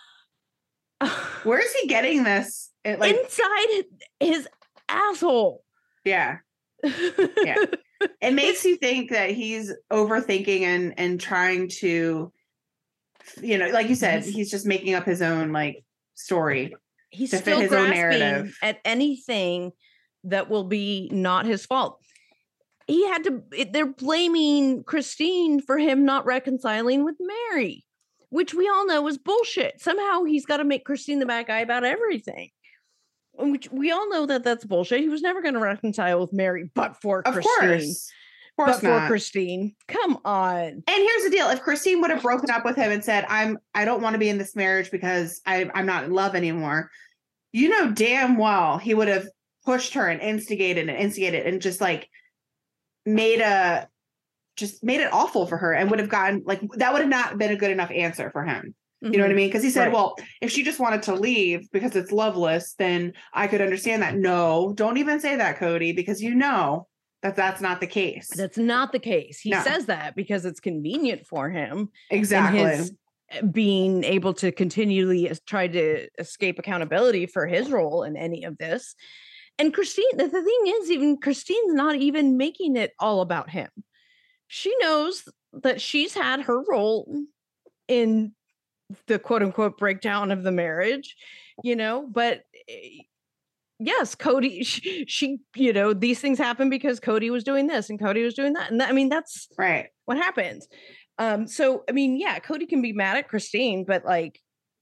Where is he getting this? Inside his asshole. Yeah. Yeah. It makes you think that he's overthinking and trying to, you know, like you said, he's just making up his own like story. He's to still fit his own narrative at anything that will be not his fault. He had to, they're blaming Christine for him not reconciling with Mary, which we all know is bullshit. Somehow he's got to make Christine the bad guy about everything. Which we all know that that's bullshit. He was never going to reconcile with Mary, but for Christine. Of course not. For Christine. Come on. And here's the deal. If Christine would have broken up with him and said, I don't want to be in this marriage because I'm not in love anymore. You know damn well he would have pushed her and instigated and just like made it awful for her and would have gotten like, that would have not been a good enough answer for him. You know what I mean? Because he said, well, if she just wanted to leave because it's loveless, then I could understand that. No, don't even say that, Cody, because you know that that's not the case. That's not the case. He says that because it's convenient for him. Exactly. His being able to continually try to escape accountability for his role in any of this. And Christine, the thing is, even Christine's not even making it all about him. She knows that she's had her role in the quote unquote breakdown of the marriage, you know, but yes, Cody, she, you know, these things happen because Cody was doing this and Cody was doing that. And I mean, that's right. What happens. So, I mean, yeah, Cody can be mad at Christine, but like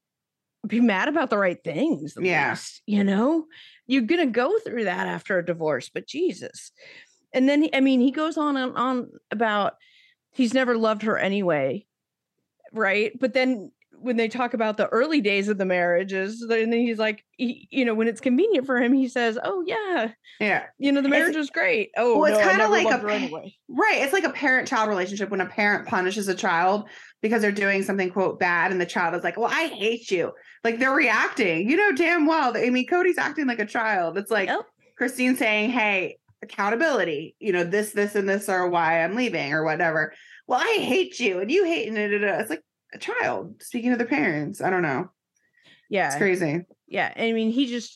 be mad about the right things. Yeah. Least, you know, you're going to go through that after a divorce, but Jesus. And then, he goes on about he's never loved her anyway. Right. But then when they talk about the early days of the marriages, and then he's like, you know, when it's convenient for him, he says, oh, yeah, you know, the marriage was great. Oh, well, it's kind of like right. It's like a parent-child relationship when a parent punishes a child because they're doing something, quote, bad. And the child is like, well, I hate you. Like they're reacting, you know, damn well. I mean, Cody's acting like a child. It's like Christine saying, hey, accountability, you know, this, and this are why I'm leaving or whatever. Well, I hate you and you hate it. It's like a child speaking to their parents. I don't know. Yeah. It's crazy. Yeah. I mean,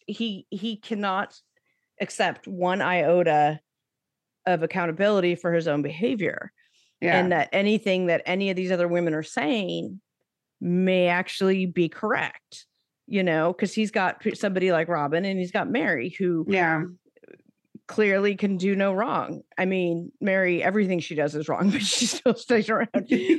he cannot accept one iota of accountability for his own behavior. Yeah. And that anything that any of these other women are saying may actually be correct, you know, because he's got somebody like Robin and he's got Mary who clearly can do no wrong. I mean, Mary, everything she does is wrong, but she still stays around.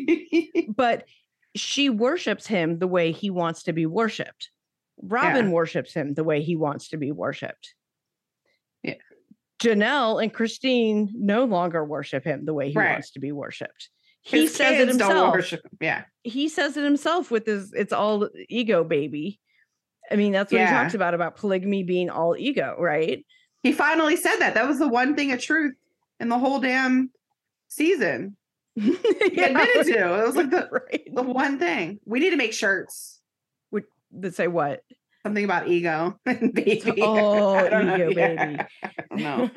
But she worships him the way he wants to be worshipped. Robin worships him the way he wants to be worshipped. Yeah. Janelle and Christine no longer worship him the way he wants to be worshipped. He says it himself. Yeah. He says it himself with his, it's all ego, baby. I mean, that's what he talks about polygamy being all ego, right? He finally said that. That was the one thing of truth in the whole damn season. He admitted to. It was like the one thing. We need to make shirts. That say what? Something about ego and baby. Oh, ego, baby. No.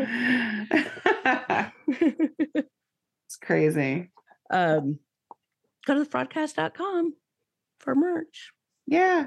It's crazy. Go to thefraudcast.com for merch. Yeah.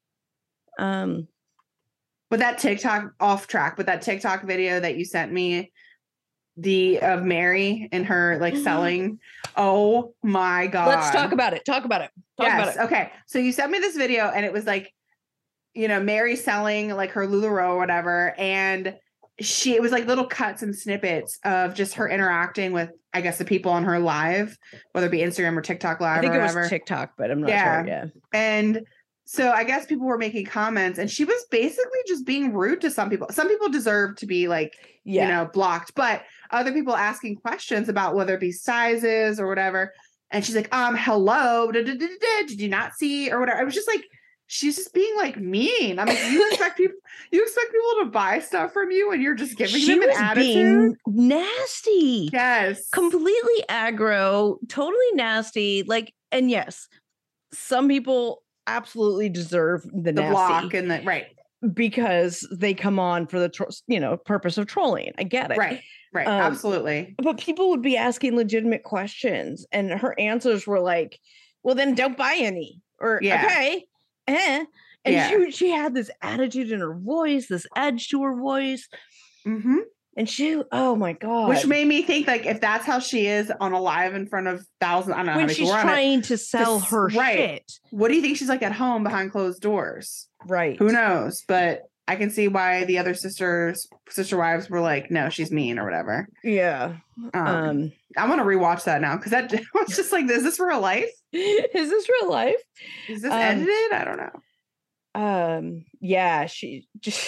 With that TikTok off track, with that TikTok video that you sent me, of Mary and her like selling. Oh my God. Let's talk about it. Talk about it. Okay. So you sent me this video and it was like, you know, Mary selling like her LuLaRoe or whatever. And it was like little cuts and snippets of just her interacting with, I guess, the people on her live, whether it be Instagram or TikTok live. I think it was TikTok, but I'm not sure. Yeah. And so I guess people were making comments and she was basically just being rude to some people. Some people deserve to be like, you know, blocked, but other people asking questions about whether it be sizes or whatever. And she's like, hello, did you not see or whatever? I was just like, she's just being like mean. I'm like, you expect people to buy stuff from you and you're just giving them an attitude? Being nasty. Yes. Completely aggro, totally nasty. Like, and yes, some people absolutely deserve the nasty block and the right. Because they come on for the purpose of trolling. I get it. Right. Absolutely. But people would be asking legitimate questions and her answers were like, well, then don't buy any. Or okay. And she had this attitude in her voice, this edge to her voice. Mm-hmm. And she, oh my God. Which made me think, like, if that's how she is on a live in front of thousands, I don't know when how she's trying to sell her shit. What do you think she's like at home behind closed doors? Right. Who knows? But I can see why the other sister wives were like, no, she's mean or whatever. Yeah. I want to rewatch that now because that was just like, is this real life? Is this real life? Is this edited? I don't know. Yeah, she just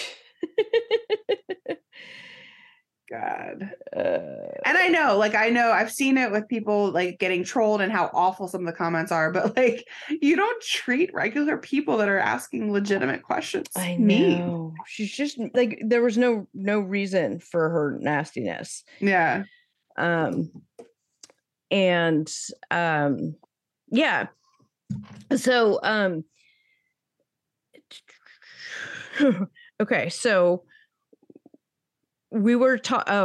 God. And I know I've seen it with people like getting trolled and how awful some of the comments are, but like you don't treat regular people that are asking legitimate questions. I know. She's just like, there was no reason for her nastiness. Yeah. Yeah. So okay, so we were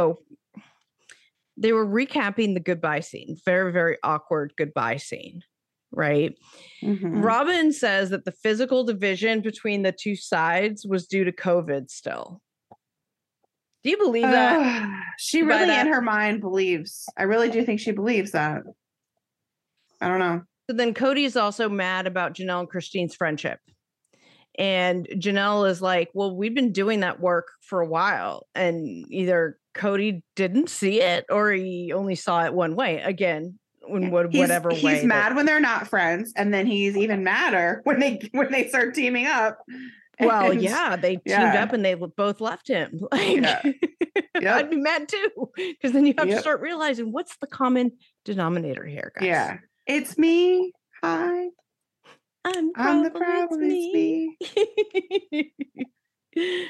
they were recapping the goodbye scene. Very, very awkward goodbye scene, right? Mm-hmm. Robin says that the physical division between the two sides was due to COVID still. Do you believe that? She really in her mind believes. I really do think she believes that. I don't know. So then Cody is also mad about Janelle and Christine's friendship. And Janelle is like, well, we've been doing that work for a while. And either Cody didn't see it or he only saw it one way. Again, whatever way. He's mad when they're not friends. And then he's even madder when they start teaming up. Well, yeah, they teamed up and they both left him. Like, I'd be mad too. Because then you have to start realizing what's the common denominator here, guys. Yeah. It's me. Hi. I'm the problem. It's me.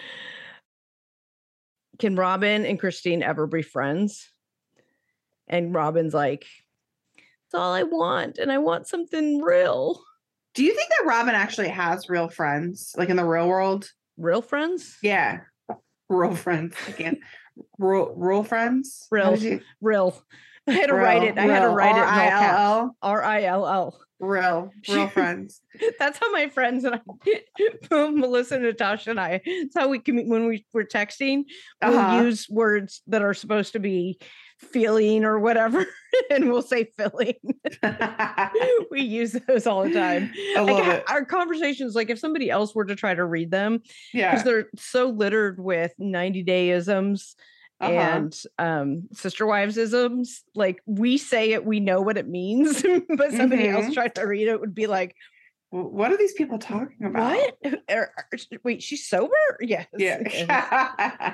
Can Robin and Christine ever be friends? And Robin's like, it's all I want. And I want something real. Do you think that Robin actually has real friends? Like in the real world? Real friends? Yeah. Real friends. I can't. Real friends? Real. I had to write it. R-I-L-L. R-I-L-L. Real friends. That's how my friends and I, Melissa, Natasha, and I, that's how we when we're texting, we'll use words that are supposed to be feeling or whatever, and we'll say filling. We use those all the time. I love it. Our conversations, like if somebody else were to try to read them, because they're so littered with 90-day-isms. And sister wives isms, like we say it, we know what it means, but somebody else tried to read it would be like, what are these people talking about? What? Wait, she's sober? Yes. Yeah.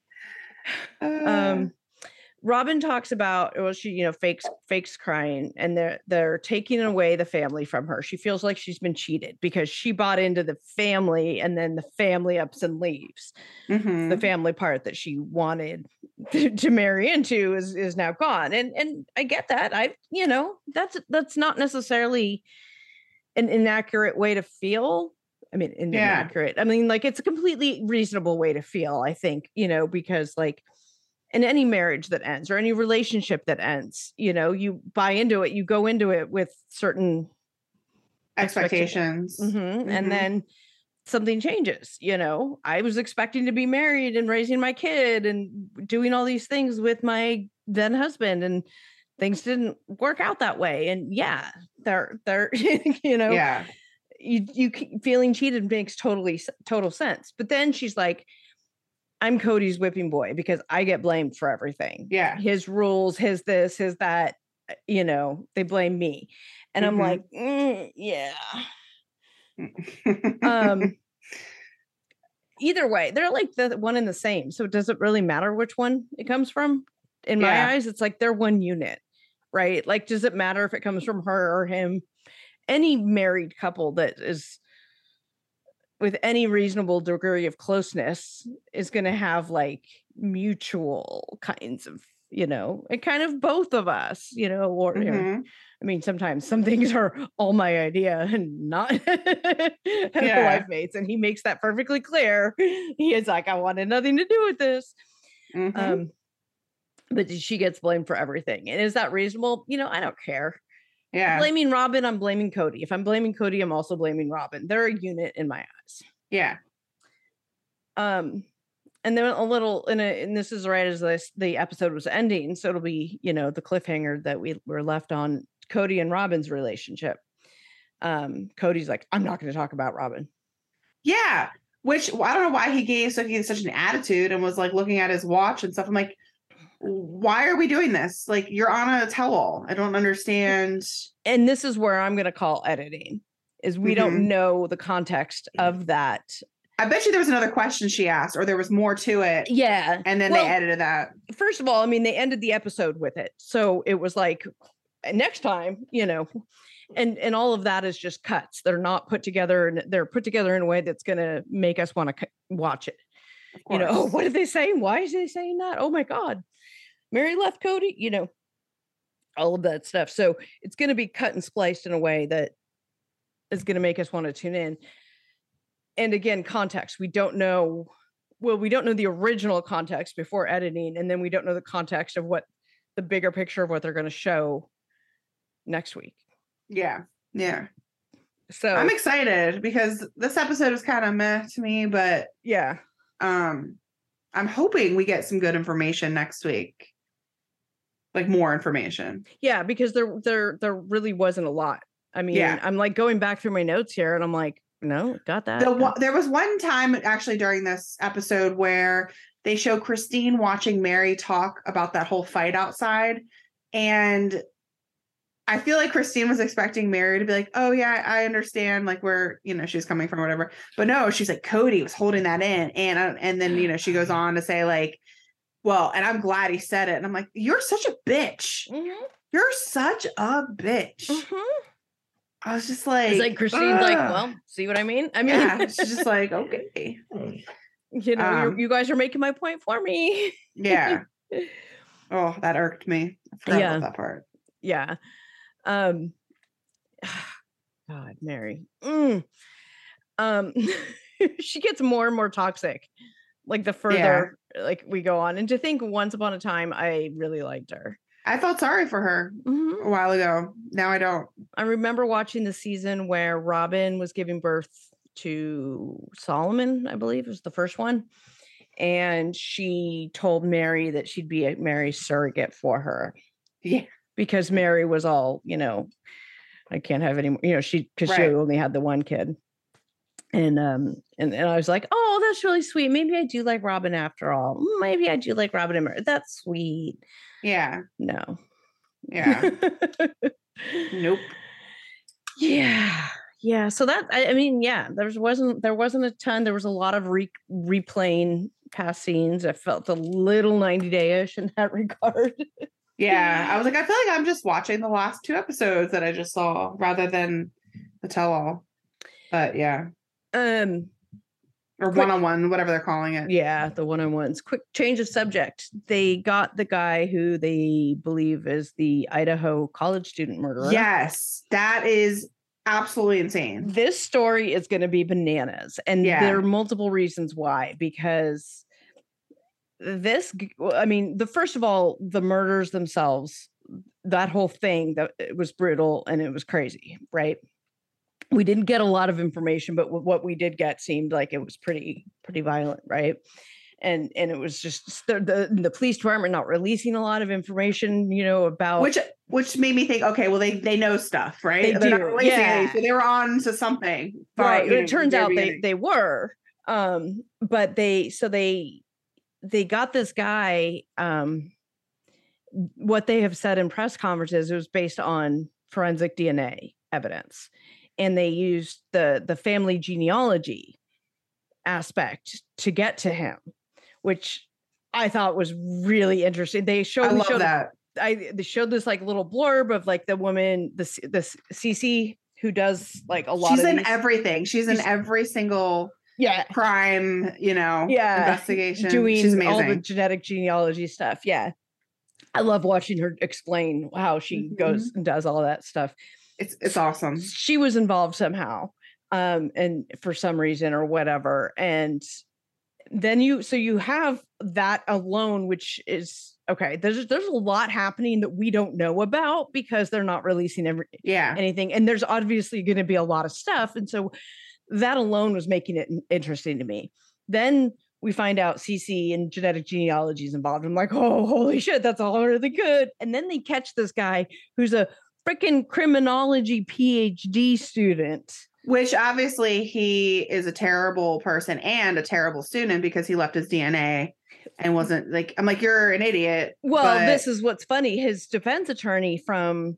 Robin talks about, well, she, fakes crying, and they're taking away the family from her. She feels like she's been cheated because she bought into the family, and then the family ups and leaves. Mm-hmm. The family part that she wanted to marry into is now gone. And I get that. That's not necessarily an inaccurate way to feel. I mean, inaccurate. I mean, like it's a completely reasonable way to feel, I think, because like, in any marriage that ends or any relationship that ends, you buy into it, you go into it with certain expectations. Mm-hmm. And then something changes. I was expecting to be married and raising my kid and doing all these things with my then husband, and things didn't work out that way. And they're you feeling cheated makes total sense. But then she's like, I'm Cody's whipping boy because I get blamed for everything. Yeah. His rules, his this, his that, they blame me. And I'm like, yeah. Either way, they're like the one and the same. So does it really matter which one it comes from? In my eyes, it's like they're one unit. right? Like, does it matter if it comes from her or him? Any married couple that is with any reasonable degree of closeness is going to have like mutual kinds of, and kind of both of us, or, I mean, sometimes some things are all my idea and not life mates. And he makes that perfectly clear. He is like, I wanted nothing to do with this. But she gets blamed for everything. And is that reasonable? I don't care. Yeah. Blaming Robin, I'm blaming Cody. If I'm blaming Cody, I'm also blaming Robin. They're a unit in my eyes. Yeah. And then and this is right as the episode was ending. So it'll be, the cliffhanger that we were left on Cody and Robin's relationship. Cody's like, I'm not going to talk about Robin. Yeah. Which I don't know why he gave such an attitude and was like looking at his watch and stuff. I'm like, why are we doing this? Like, you're on a tell-all. I don't understand. And this is where I'm going to call editing, is we don't know the context of that. I bet you there was another question she asked, or there was more to it. Yeah. And then they edited that. First of all, I mean, they ended the episode with it. So it was like, next time, and all of that is just cuts. They're not put together, and they're put together in a way that's going to make us want to watch it. What did they say? Why is they saying that? Oh my God. Mary left Cody, all of that stuff. So it's going to be cut and spliced in a way that is going to make us want to tune in. And again, context. We don't know the original context before editing. And then we don't know the context of what the bigger picture of what they're going to show next week. Yeah. Yeah. So I'm excited because this episode is kind of meh to me, but yeah. I'm hoping we get some good information next week. Like more information. Yeah, because there really wasn't a lot. I mean, I'm like going back through my notes here and I'm like, no, got that. There was one time actually during this episode where they show Christine watching Mary talk about that whole fight outside. And I feel like Christine was expecting Mary to be like, oh yeah, I understand like where, she's coming from or whatever. But no, she's like, Cody was holding that in. And then, she goes on to say like, well, and I'm glad he said it. And I'm like, you're such a bitch. You're such a bitch. I was just like, it's like Christine's like, well, see what I mean? I mean, she's just like, okay. You guys are making my point for me. Yeah. Oh, that irked me. I forgot about that part. Yeah. God, Mary. She gets more and more toxic. Like the further like we go on. And to think once upon a time, I really liked her. I felt sorry for her a while ago. Now I don't. I remember watching the season where Robin was giving birth to Solomon, I believe was the first one. And she told Mary that she'd be Mary's surrogate for her. Yeah. Because Mary was all, I can't have any more, she only had the one kid. And I was like, oh, that's really sweet. Maybe I do like Robin after all. Maybe I do like Robin and Mary. That's sweet. Yeah. No. Yeah. Nope. Yeah. Yeah. So that, I mean, yeah, there wasn't a ton. There was a lot of replaying past scenes. I felt a little 90 Day-ish in that regard. Yeah. I was like, I feel like I'm just watching the last 2 episodes that I just saw rather than the tell-all. But yeah. Or one-on-one, whatever they're calling it. Yeah, the one-on-ones. Quick change of subject. They got the guy who they believe is the Idaho college student murderer. Yes, that is absolutely insane. This story is going to be bananas. And there are multiple reasons why. Because first of all, the murders themselves, that whole thing, that it was brutal and it was crazy, right? We didn't get a lot of information, but what we did get seemed like it was pretty violent, right? And it was just the police department not releasing a lot of information, about which made me think, okay, well they know stuff, right? They're not releasing anything, so they were on to something, right? It turns out they were, but they got this guy. What they have said in press conferences, it was based on forensic DNA evidence. And they used the family genealogy aspect to get to him, which I thought was really interesting. They showed they showed this like little blurb of like the woman, the Cece, who does like a lot she's of in these. everything. She's in every single crime, investigation. Doing she's amazing. all the genetic genealogy stuff. Yeah. I love watching her explain how she goes and does all that stuff. It's awesome. She was involved somehow, and for some reason or whatever. And then you have that alone, which is okay. There's a lot happening that we don't know about because they're not releasing anything. And there's obviously going to be a lot of stuff. And so that alone was making it interesting to me. Then we find out Cece and genetic genealogy is involved. I'm like, oh, holy shit, that's all really good. And then they catch this guy who's a freaking criminology PhD student. Which obviously he is a terrible person and a terrible student because he left his DNA and wasn't like, I'm like, you're an idiot. Well, this is what's funny. His defense attorney from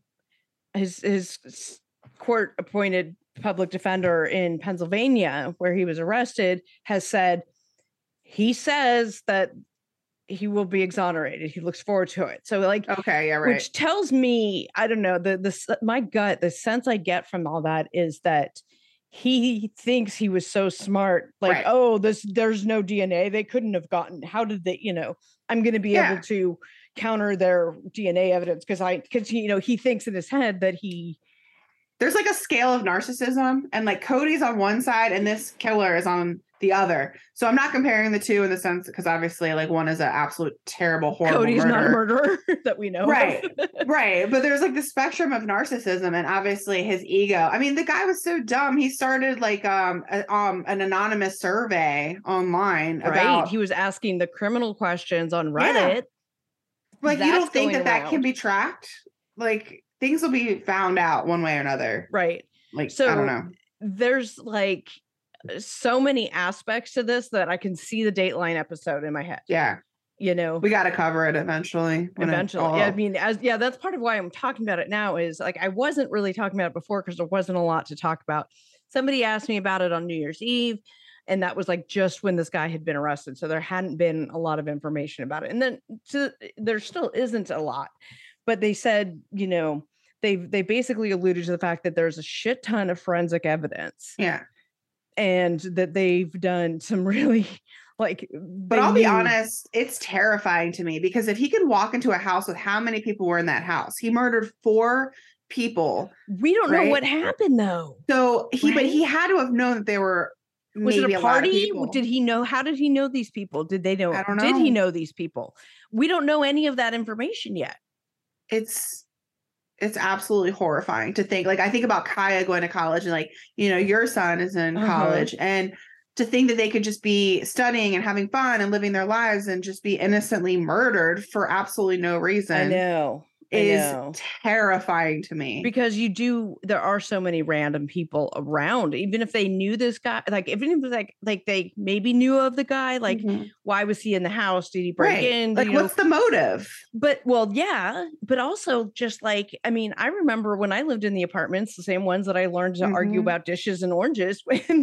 his court appointed public defender in Pennsylvania, where he was arrested, has said, he says that he will be exonerated. He looks forward to it. So like, okay, yeah, right. Which tells me, I don't know, my gut, the sense I get from all that is that he thinks he was so smart. Like, right. Oh, there's no DNA. They couldn't have gotten, how did they, I'm going to be able to counter their DNA evidence. Cause he thinks in his head that there's like a scale of narcissism, and like Cody's on one side and this killer is on the other. So I'm not comparing the two in the sense, because obviously like one is an absolute terrible, horrible Cody's not a murderer that we know. Right. Right. But there's like the spectrum of narcissism, and obviously his ego. I mean, the guy was so dumb. He started like an anonymous survey online about, he was asking the criminal questions on Reddit. Yeah. Like, you don't think that can be tracked? Like, things will be found out one way or another. Right. Like, so I don't know. There's like so many aspects to this that I can see the Dateline episode in my head. Yeah. We got to cover it eventually. Yeah. I mean, that's part of why I'm talking about it now is like, I wasn't really talking about it before because there wasn't a lot to talk about. Somebody asked me about it on New Year's Eve, and that was like just when this guy had been arrested. So there hadn't been a lot of information about it. And then there still isn't a lot, but they said, they basically alluded to the fact that there's a shit ton of forensic evidence. Yeah. And that they've done some really but I'll be honest, it's terrifying to me, because if he can walk into a house with how many people were in that house, he murdered 4 people. We don't know what happened though. So but he had to have known that they were, was it a party? Did he know? How did he know these people? Did they know? I don't know. Did he know these people? We don't know any of that information yet. It's absolutely horrifying to think. Like, I think about Kaya going to college, and like, your son is in college, and to think that they could just be studying and having fun and living their lives and just be innocently murdered for absolutely no reason. I know. Is terrifying to me, because there are so many random people around, even if they knew this guy, like even if it was like they maybe knew of the guy, like why was he in the house? Did he break in? Like, what's the motive? But but also just like, I mean, I remember when I lived in the apartments, the same ones that I learned to argue about dishes and oranges when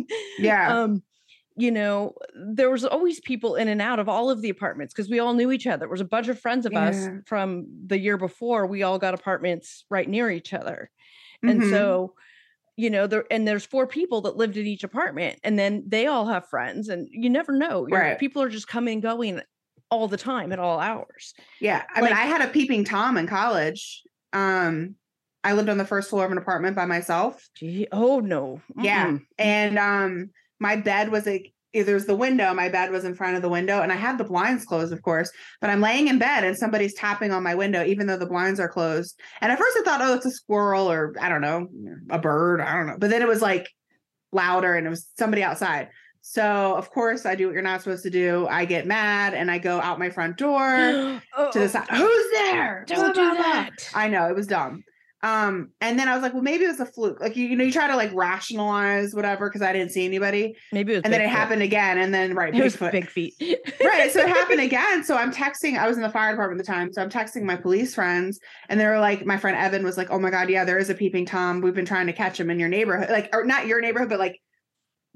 there was always people in and out of all of the apartments because we all knew each other. There was a bunch of friends of us from the year before. We all got apartments right near each other. And so, there's 4 people that lived in each apartment, and then they all have friends, and you never know. People are just coming and going all the time at all hours. Yeah. I mean, I had a peeping Tom in college. I lived on the first floor of an apartment by myself. Gee, oh no. Yeah. And, my bed was there's the window. My bed was in front of the window, and I had the blinds closed, of course, but I'm laying in bed and somebody's tapping on my window, even though the blinds are closed. And at first I thought, oh, it's a squirrel or I don't know, a bird. I don't know. But then it was like louder, and it was somebody outside. So of course I do what you're not supposed to do. I get mad and I go out my front door to the side. Who's there? Don't do that. I know, it was dumb. And then I was like, well, maybe it was a fluke. Like, you try to like rationalize whatever, because I didn't see anybody. Maybe it was, and then it happened again. And then it was big feet. Right. So it happened again. So I'm texting. I was in the fire department at the time, so I'm texting my police friends, and they were like, my friend Evan was like, oh my God, yeah, there is a peeping Tom. We've been trying to catch him in your neighborhood, like, or not your neighborhood, but like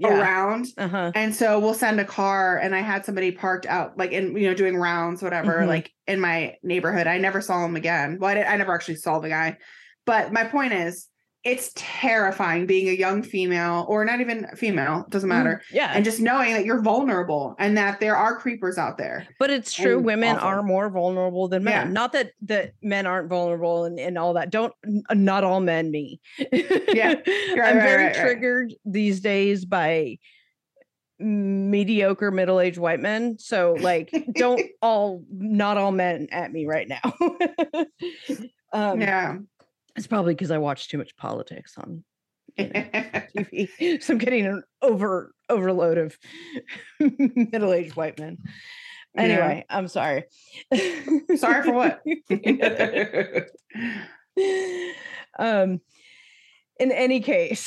around. And so we'll send a car, and I had somebody parked out like in, doing rounds, whatever, like in my neighborhood. I never saw him again. Well, I never actually saw the guy, but my point is, it's terrifying being a young female, or not even female, doesn't matter. And just knowing that you're vulnerable and that there are creepers out there. But it's true. Women are more vulnerable than men. Yeah. Not that men aren't vulnerable and all that. Not all men, me. Yeah. I'm very triggered these days by mediocre middle-aged white men. So like, not all men at me right now. Yeah. It's probably because I watch too much politics on TV. So I'm getting an overload of middle-aged white men. Anyway, I'm sorry. Sorry for what? In any case.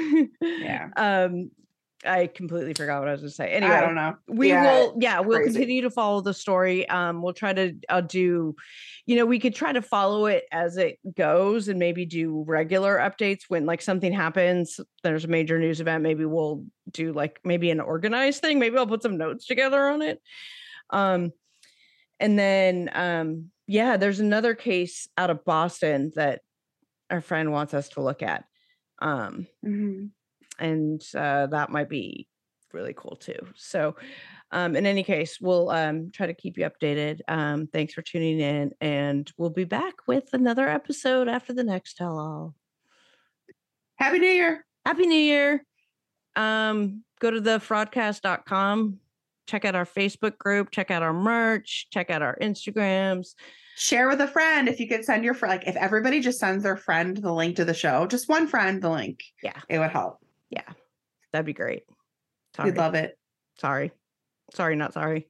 I completely forgot what I was going to say. Anyway, I don't know. We'll continue to follow the story. We'll try to we could try to follow it as it goes and maybe do regular updates when like something happens. There's a major news event. Maybe we'll do like maybe an organized thing. Maybe I'll put some notes together on it. And then, there's another case out of Boston that our friend wants us to look at. And that might be really cool too. So in any case, we'll try to keep you updated. Thanks for tuning in, and we'll be back with another episode after the next tell-all. Happy New Year. Happy New Year. Go to thefraudcast.com. Check out our Facebook group. Check out our merch. Check out our Instagrams. Share with a friend. If you could send your friend, like if everybody just sends their friend the link to the show, just one friend the link. Yeah. It would help. Yeah. That'd be great. Sorry. We'd love it. Sorry, not sorry.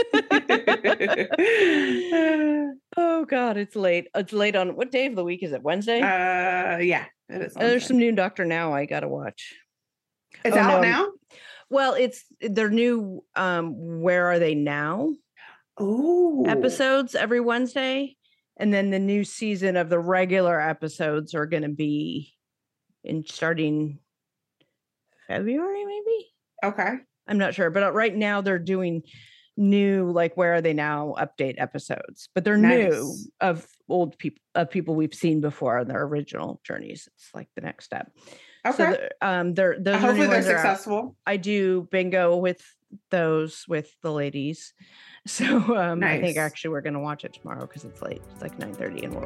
Oh God, it's late. It's late on what day of the week is it? Wednesday? Yeah, it is. There's some new Dr. Now I gotta watch. It's out now? Well, it's their new Where Are They Now? Oh, episodes every Wednesday. And then the new season of the regular episodes are gonna be starting February, maybe. Okay. I'm not sure, but right now they're doing new, like Where Are They Now update episodes, but they're new of old people we've seen before on their original journeys. It's like the next step. Okay. So those hopefully they're successful. I do bingo with those with the ladies. So nice. I think actually we're going to watch it tomorrow because it's late. It's like 9:30 and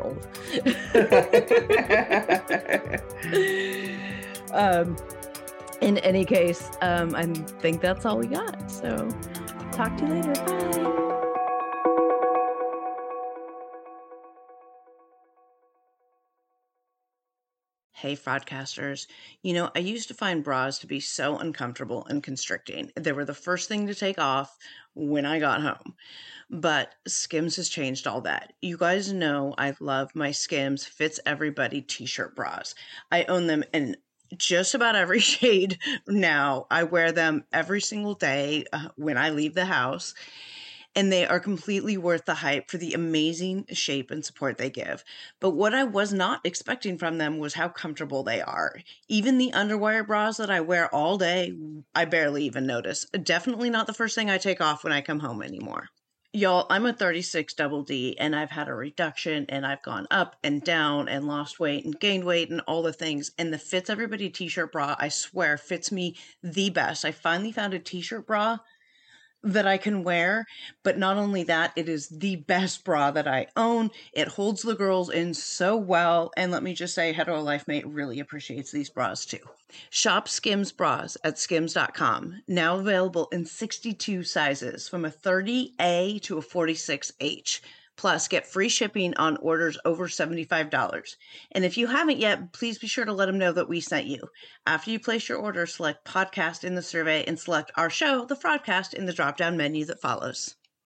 we're old. In any case, I think that's all we got. So talk to you later. Bye. Hey, fraudcasters. I used to find bras to be so uncomfortable and constricting. They were the first thing to take off when I got home. But Skims has changed all that. You guys know I love my Skims Fits Everybody t-shirt bras. I own them in just about every shade now. I wear them every single day when I leave the house, and they are completely worth the hype for the amazing shape and support they give. But what I was not expecting from them was how comfortable they are. Even the underwire bras that I wear all day, I barely even notice. Definitely not the first thing I take off when I come home anymore. Y'all, I'm a 36 double D, and I've had a reduction, and I've gone up and down and lost weight and gained weight and all the things. And the Fits Everybody t-shirt bra, I swear, fits me the best. I finally found a t-shirt bra that I can wear, but not only that, it is the best bra that I own. It holds the girls in so well, and let me just say, Hetero Life Mate really appreciates these bras too. Shop Skims bras at skims.com, now available in 62 sizes, from a 30A to a 46H. Plus, get free shipping on orders over $75. And if you haven't yet, please be sure to let them know that we sent you. After you place your order, select podcast in the survey and select our show, The Fraudcast, in the drop-down menu that follows.